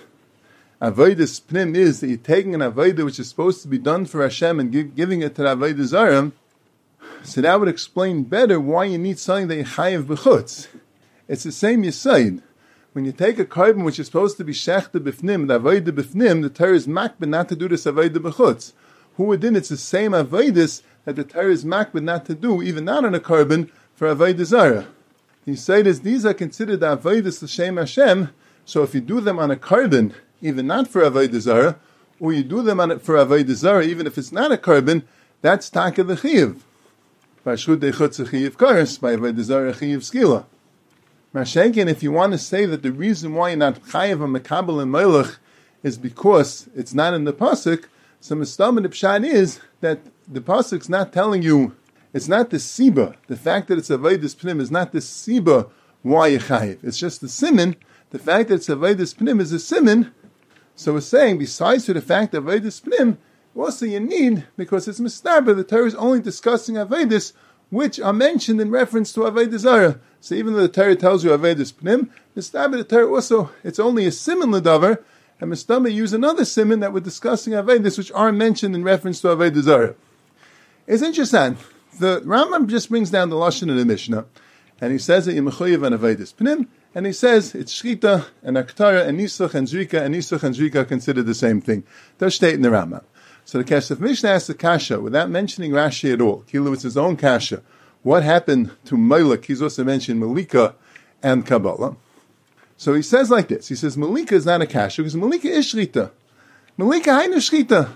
Avodas Pnim is that you're taking an Avodah which is supposed to be done for Hashem and give, giving it to the Avodah Zarah. So that would explain better why you need something that you chayev b'chutz. It's the same Yisayid. When you take a carbon which is supposed to be shechta b'fnim, the Avodah b'fnim, the Torah is makbid not to do this Avodah b'chutz. Who within it's the same Avodas that the Torah is makbid not to do, even not on a carbon, for Avodah Zarah. Yisayid is these are considered the Avodas l'shem Hashem, so if you do them on a carbon, even not for Avodah Zarah, or you do them on it for Avodah Zarah, even if it's not a carbon, that's taka the chiyuv. By shchutei chutz chiyuv kares, by Avodah Zarah chiyuv skila. Mashenkin, if you want to say that the reason why you're not chayiv on Mekabel and Melech is because it's not in the pasuk, so mistam and the pshat is that the pasuk's not telling you, it's not the siba, the fact that it's Avodas Pnim is not the siba why you chayiv. It's just the siman. The fact that it's Avodas Pnim is a siman. So we're saying, besides to the fact that Avodas Pnim, also you need, because it's Mistaber, the Torah is only discussing Avodas, which are mentioned in reference to Avodah Zarah. So even though the Torah tells you Avodas Pnim, Mistama the Torah also, it's only a siman l'davar, and Mistama use another siman that we're discussing Avodas, which are mentioned in reference to Avodah Zarah. It's interesting. The Rambam just brings down the Lashon of the Mishnah, and he says that Yemechoyev and Avodas Pnim, and he says it's Shchita and Aktara and Nisuch and Zrika, and Nisuch and Zrika are considered the same thing. Does state in the Rambam. So the Kesef Mishnah asks the Kasha, without mentioning Rashi at all, Kilu, it's his own Kasha. What happened to Melech? He's also mentioned Malika and Kabbalah. So he says like this. He says Malika is not a Kasha, because Malika is Shrita. Malika hainu Shrita.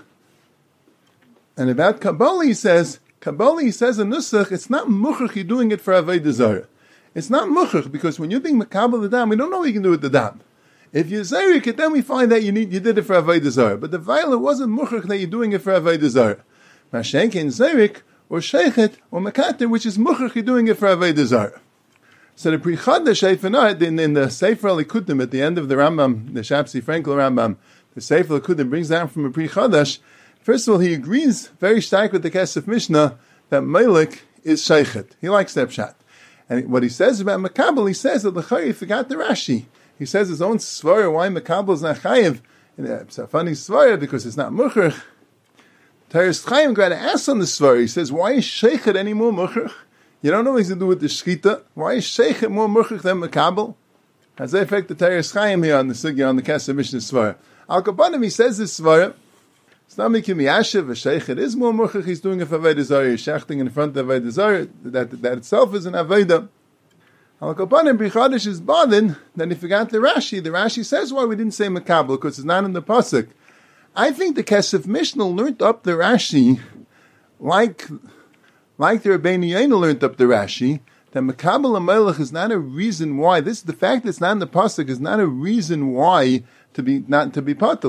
And about Kabbalah he says, Kabbalah he says in Nusach, it's not Muchach you're doing it for Avodah Zarah. It's not Muchach, because when you think Makabal the Dam, we don't know what you can do with the Dam. If you're Zerik, then we find that you need you did it for Avodah Zarah. But the Viola wasn't Muchach that you're doing it for Avodah Zarah. Mashenkin Zerik, or Sheichet, or Makater, which is Muchach, you're doing it for Avodah Zarah. So the Pri Chadash Eifanat, in, in the Sefer Likudim, at the end of the Rambam, the Shapsi Frankel Rambam, the Sefer Likudim brings down from a Pri Chadash. First of all, he agrees very stark with the Kesef Mishnah that Melech is Sheichet. He likes that pshat. And what he says about Makabel, he says that L'chari forgot the Rashi. He says his own svara, why Makabel is not chayiv. It's a funny svara because it's not mucher. Teres Chaim got to ask on the svara. He says, why is Sheichet any more mucher? You don't know what he's to do with the Shchita. Why is Sheichet more mucher than Makabel? Has that affect the Teres Chaim here on the sugya on the Kesef Mishnah svara? Al Kabanim, he says this svara. It's not making me ashev, a Sheichet is more mucher. He's doing it for Avodah Zarah. He's shechting in front of Avodah Zarah. That, that itself is an Avodah. Al-Kapanim Bichadish is bothered that he forgot the Rashi. The Rashi says why we didn't say Makabel, because it's not in the Pasuk. I think the Kesef Mishnah learnt up the Rashi like, like the Rabbeinu Yonah learnt up the Rashi, that Makabel HaMelech is not a reason why. This the fact that it's not in the Pasuk is not a reason why to be not to be patel.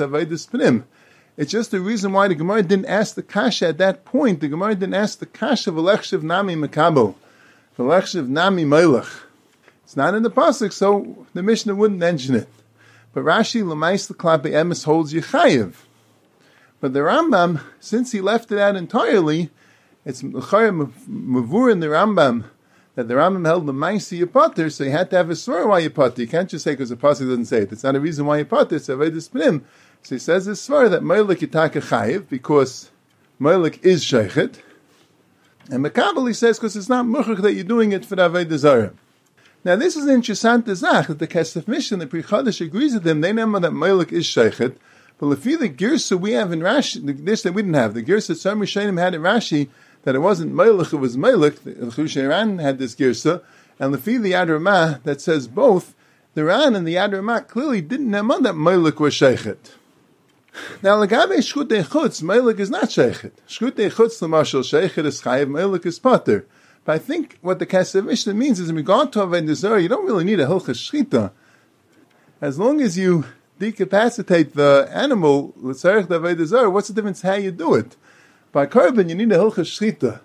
It's just the reason why the Gemara didn't ask the Kasha at that point. The Gemara didn't ask the Kasha of Alechshiv Nami Makabel. Alechshiv Nami Melech. It's not in the pasuk, so the Mishnah wouldn't mention it. But Rashi L'mais L'klape Emes holds Yechayev. But the Rambam, since he left it out entirely, it's L'chayim Mavur in the Rambam that the Rambam held L'mais Yipater, so he had to have a svara why Yipater. You can't just say because the pasuk doesn't say it. It's not a reason why Yipater. It's Avodas Pnim. So he says this svara that Melech Yitaka Chayev because Melech is Sheichet. And Makabel, he says, because it's not muchach that you're doing it for the Avodah Zarah. Now, this is an interesting zach that the Kesef Mishnah, the Pri Chadash agrees with them. They know that Melech is Sheichet. But if you the Girsa we have in Rashi, the this that we didn't have, the Girsa some Rishonim had in Rashi, that it wasn't Melech, it was Melech. The Chushay Ran had this Girsa. And the the Yad Ramah that says both, the Ran and the Yad Ramah clearly didn't know that Melech was Sheichet. Now, Lagabe Shkutei Chutz, Melech is not Sheichet. Shkutei Chutz, L'mashal, Sheichet is Chayiv, Melech is Pater. But I think what the Kesef Mishnah means is in regard to Avodah Zarah, you don't really need a Hilchas Shchita. As long as you decapacitate the animal, L'tzarech Avodah Zarah, what's the difference how you do it? By Korban, you need a Hilchas Shchita.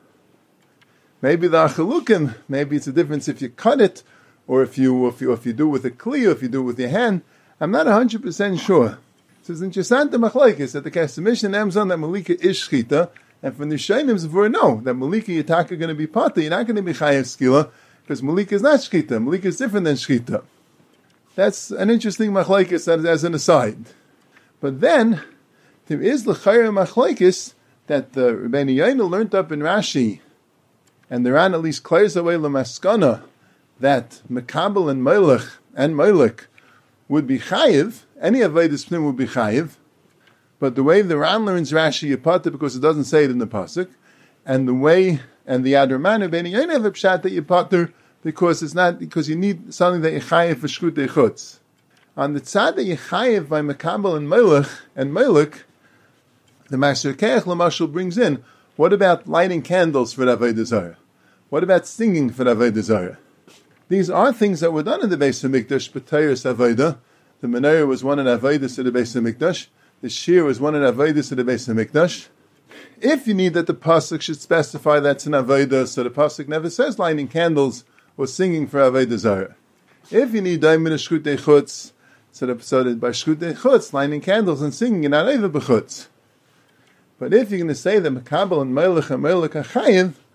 Maybe the Achalukim, maybe it's a difference if you cut it, or if you, if you, if you do it with a kli, or if you do it with your hand. I'm not one hundred percent sure. So it's interesting the machlokes that the Kesef Mishnah names on that Malika is Shchita, and from the Shainim Zvur no, that Malika Yitaka are going to be Pata, you're not going to be Chayev Skila, because Malika is not Shchita. Malika is different than Shchita. That's an interesting machlokes as an aside. But then, there is the Chayre machlokes that the Rabbeinu Yonah learned up in Rashi, and the Ran at least clears away Lamaskana, that Makabel and Melech, and Melech, would be Chayev. Any Avodas Pnim would be Chayiv, but the way the Ran learns Rashi Yipata, because it doesn't say it in the pasuk, and the way and the Yad Ramah Ben Yonah have a pshat that Yipater, because it's not because you need something that Yechayev for Shkutei Chutz. On the tzad that Yechayev by Makabel and Melech and Melech, the Master Keach Lamashal brings in. What about lighting candles for the Avodah Zarah? What about singing for the Avodah Zarah? These are things that were done in the Beis Hamikdash, B'Teiros Avodah. The menorah was one in Avodas of the Beis Hamikdash. The shir was one in Avodas of the Beis Hamikdash. If you need that the pasuk should specify that's an Avodah, so the pasuk never says lighting candles or singing for Avodah Zarah. If you need daimon shkutei chutz, so that so that by shkutei chutz, lighting candles and singing, you're not over b'chutz. But if you're going to say that Makabel and Melech and Melech are chayiv,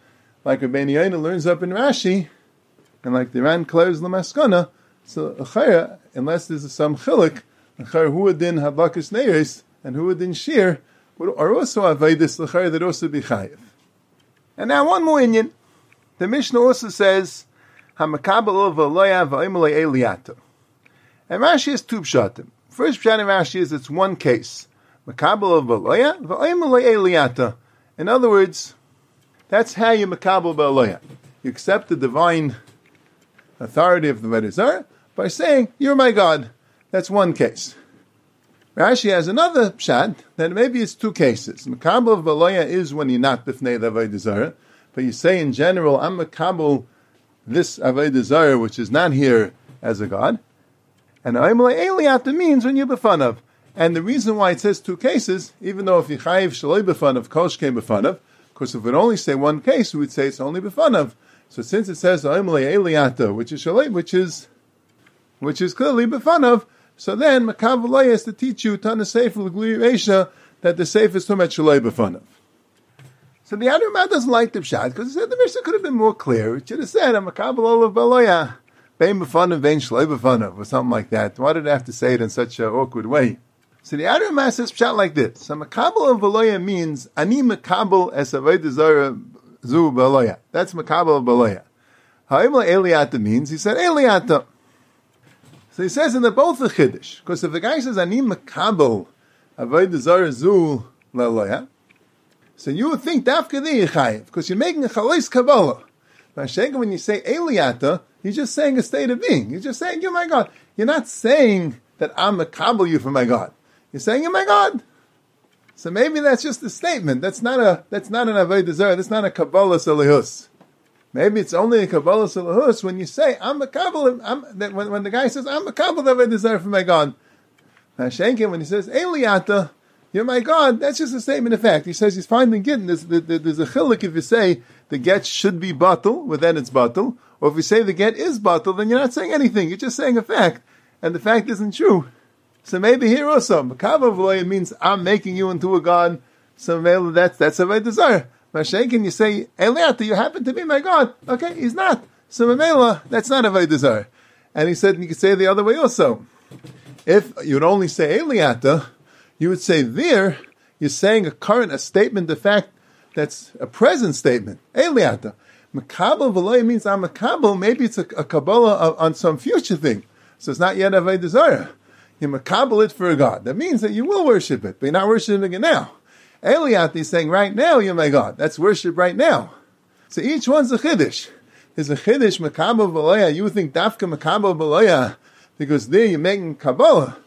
like Rabbeinu Yonah learns up in Rashi, and like the Ran clears Lamaskana, so Achaya, unless there's some chilik, Achaya Huadin Hadlakas Neiris, and Huadin Shir, are also Avaidis L'chaya that also be Chayiv. And now one more Inyan. The Mishnah also says, HaMakabel v'loya v'oimelei eliyato. And Rashi has two pshatim. First pshat in Rashi is it's one case. Makabel v'loya v'oimelei eliyato. In other words, that's how you makabel v'loya. You accept the divine authority of the Avodah Zarah by saying, you're my God. That's one case. Rashi has another pshat that maybe it's two cases. Makabel v'loya is when you're not b'fnei the Avodah Zarah, but you say in general, I'm makabel this Avodah Zarah, which is not here as a God. And Oimelei Eliyato means when you're b'fanav. And the reason why it says two cases, even though if you chayiv shaloi b'fanav, kol shkei b'fanav, of course if it only say one case, we would say it's only b'fanav. So since it says Oimelei Eliyato, which is shaloi, which is which is clearly b'fanav, so then Makav V'loya is to teach you Tana Sefer L'Glui Reisha that the Sefer is talking about shaloi b'fanav. So the Ad Ramah doesn't like the pshat because he said the Mishnah could have been more clear. It should have said a Makabel Olav Baloya, Bein b'fanav, Bein shloi b'fanav, or something like that. Why did I have to say it in such an awkward way? So the Ad Ramah says pshat like this. So Makabel of Baloya means Ani Makabel es Avodah Zarah zu Baloya. That's Makabel of Baloya. Ha'imla Eliata means he said Eliata. So he says in the both the Chiddush, because if the guy says Ani Makabel Avodah Zarah zu Baloya, so you would think dafka the yichayev, because you're making a chalais kabbalah. When you say Eliata, you're just saying a state of being. You're just saying, you're my God. You're not saying that I'm makabel you for my God. You're saying, you're my God. So maybe that's just a statement. That's not a that's not an avodah zarah. That's not a kabbalah salihus. Maybe it's only a kabbalah salihus when you say, I'm makabel. I'm that when, when the guy says, I'm makabel avodah zarah for my God. Shenkin, when he says Eliata, you're my God, that's just a statement of fact. He says he's finally getting this. There's a chilik if you say the get should be batul, well then it's batul. Or if you say the get is batul, then you're not saying anything. You're just saying a fact. And the fact isn't true. So maybe here also, Makava V'loya means I'm making you into a God. So maybe that's, that's a Avodah Zarah. Mashenkin, you say, Eliata, you happen to be my God. Okay, he's not. So Mamela, that's not a Avodah Zarah. And he said, you could say it the other way also. If you'd only say Eliata, you would say there, you're saying a current, a statement, the fact that's a present statement. Eliata. Makabel v'loya means I'm makabel, maybe it's a, a Kabbalah on some future thing. So it's not yet Avodah Zarah. You makabel it for a God. That means that you will worship it, but you're not worshiping it now. Eliata is saying right now you're my God. That's worship right now. So each one's a chiddush. There's a chiddush, makabel v'loya. You would think dafka makabel v'loya, because there you're making Kabbalah.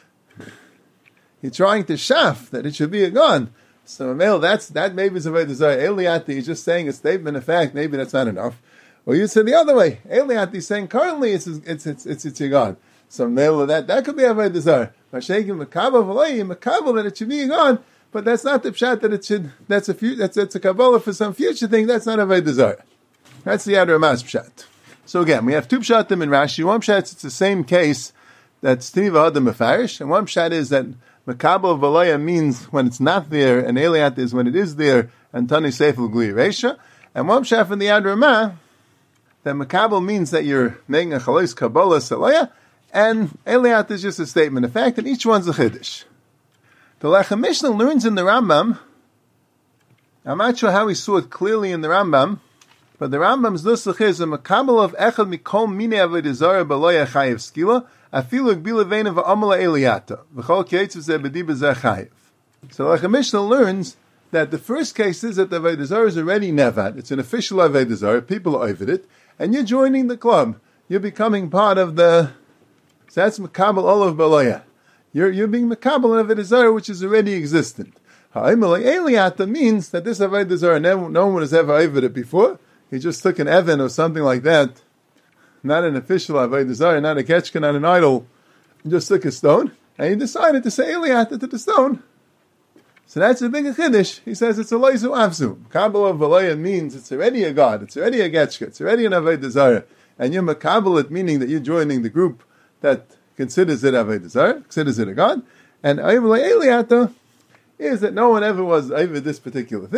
You're trying to shaf that it should be a God. So male, that's that maybe is a way to say Eliata. He's just saying a statement of fact. Maybe that's not enough. Or you say the other way. Eliata is saying currently it's it's it's it's, it's your God. So male, that that could be a way to say. Mashaking makabel v'loy makabel that it should be a God, but that's not the pshat that it should. That's a few. That's it's a kabbalah for some future thing. That's not a way to say. That's the Ad Ramah's pshat. So again, we have two pshatim in Rashi. One pshat it's the same case that Steve Adam Mefarish, and one pshat is that Makabel V'loya means when it's not there, and Eliat is when it is there, and Tani Sefer L'Glui Reisha. And one pshat in the Ad Ramah, that Makabel means that you're making a Chalais Kabbalah Salaya, and Eliat is just a statement of fact, and each one's a Chiddush. The Lechem Mishnah learns in the Rambam, I'm not sure how he saw it clearly in the Rambam, but the Rambam's nusach is a Makabel of Echad Mikol Mine Avodah Zarah B'loya Chayev Skila, Afilu Gbila Veina V'Amala Eliata. V'chol Keitzu Zeh B'diba Zeh Chayev. So like a Mishnah learns that the first case is that the Avodah Zarah is already nevad. It's an official Avodah Zarah. People are over it. And you're joining the club. You're becoming part of the... So that's Makabel Olav B'loya. You're, you're being Makabel of Avodah Zarah, which is already existent. Ha'imala Eliata means that this Avodah Zarah, no, no one has ever over it before. He just took an Evan or something like that. Not an official Avodah Zarah, not a ketchka, not an idol. He just took a stone, and he decided to say Eliata to the stone. So that's a big chiddush. He says it's a loizu avzu. Kabbalah v'loya means it's already a God, it's already a ketchka, it's already an Avodah Zarah. And you're makabel it, meaning that you're joining the group that considers it Avodah Zarah, considers it a God. And Eliata is that no one ever was over this particular thing,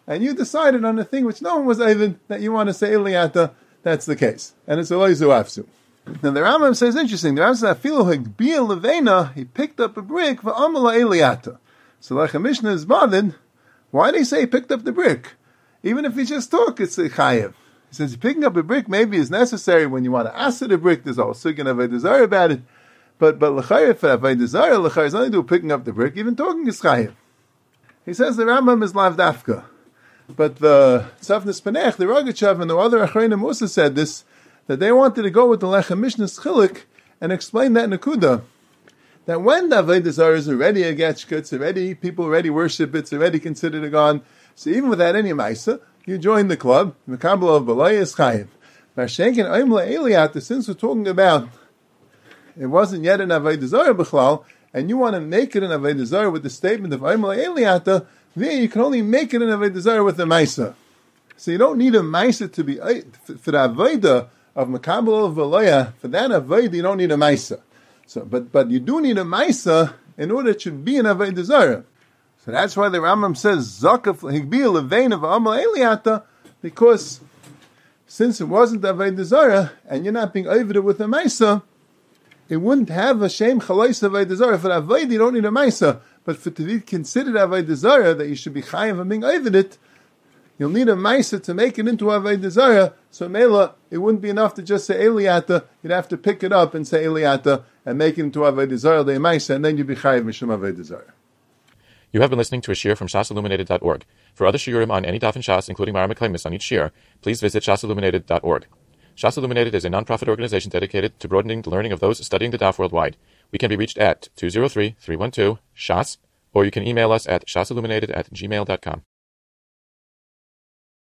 and you decided on a thing which no one was even that you want to say Eliata, that's the case. And it's a loizu afsu. Now the Rambam says interesting. The Rambam says afilu hagbiel levena. He picked up a brick for amala Eliata. So like a Mishnah is bothered. Why do they say he picked up the brick? Even if he just took, it's a chayev. He says picking up a brick maybe is necessary when you want to acid a brick. There's all sugan of a desire about it. But but l'chayev for a desire, l'chayev is only do picking up the brick. Even talking is chayev. He says the Rambam is lav dafka. But the Tzafnis Panech, the Rogachev, and the other Achreinim also said this, that they wanted to go with the Lechem Mishnah's Chilik and explain that Nakuda. That when the Avodah Zarah is already a Getchka, it's already, people already worship it, it's already considered a God. So even without any Maisa, you join the club, the Kabbalah of Balaya is Chayiv. Mashenkin Oimla Eliat, since we're talking about, it wasn't yet an Avodah Zarah B'chlal, and you want to make it an Avodah Zarah with the statement of Oimla Eliata, there you can only make it an Avodah Zarah with a Maisa. So you don't need a Maisa to be, for the Avodah of Makabal of Valaya, for that Avodah you don't need a Maisa. So, but, but you do need a Maisa in order it should be an Avodah Zarah. So that's why the Rambam says, Zakaf Higbil Levein of Amal Eliata, because since it wasn't Avodah Zarah, and you're not being over it with a Maisa, it wouldn't have a Shem Chalais Avodah Zarah. For Avodah you don't need a Maisa. But for to be considered Avodah Zarah, that you should be chayiv and being over it, you'll need a Maisa to make it into Avodah Zarah. So Mela, it wouldn't be enough to just say Eliata. You'd have to pick it up and say Eliata and make it into Avodah Zarah, the Maisa, and then you'd be chayiv mishum Avodah Zarah. You have been listening to a shiur from shas illuminated dot org. For other shiurim on any daf in Shas, including Mareh Mekaymis on each shiur, please visit shas illuminated dot org. Shas Illuminated is a non-profit organization dedicated to broadening the learning of those studying the daf worldwide. We can be reached at two zero three, three one two, S H A S, or you can email us at shasilluminated at gmail dot com.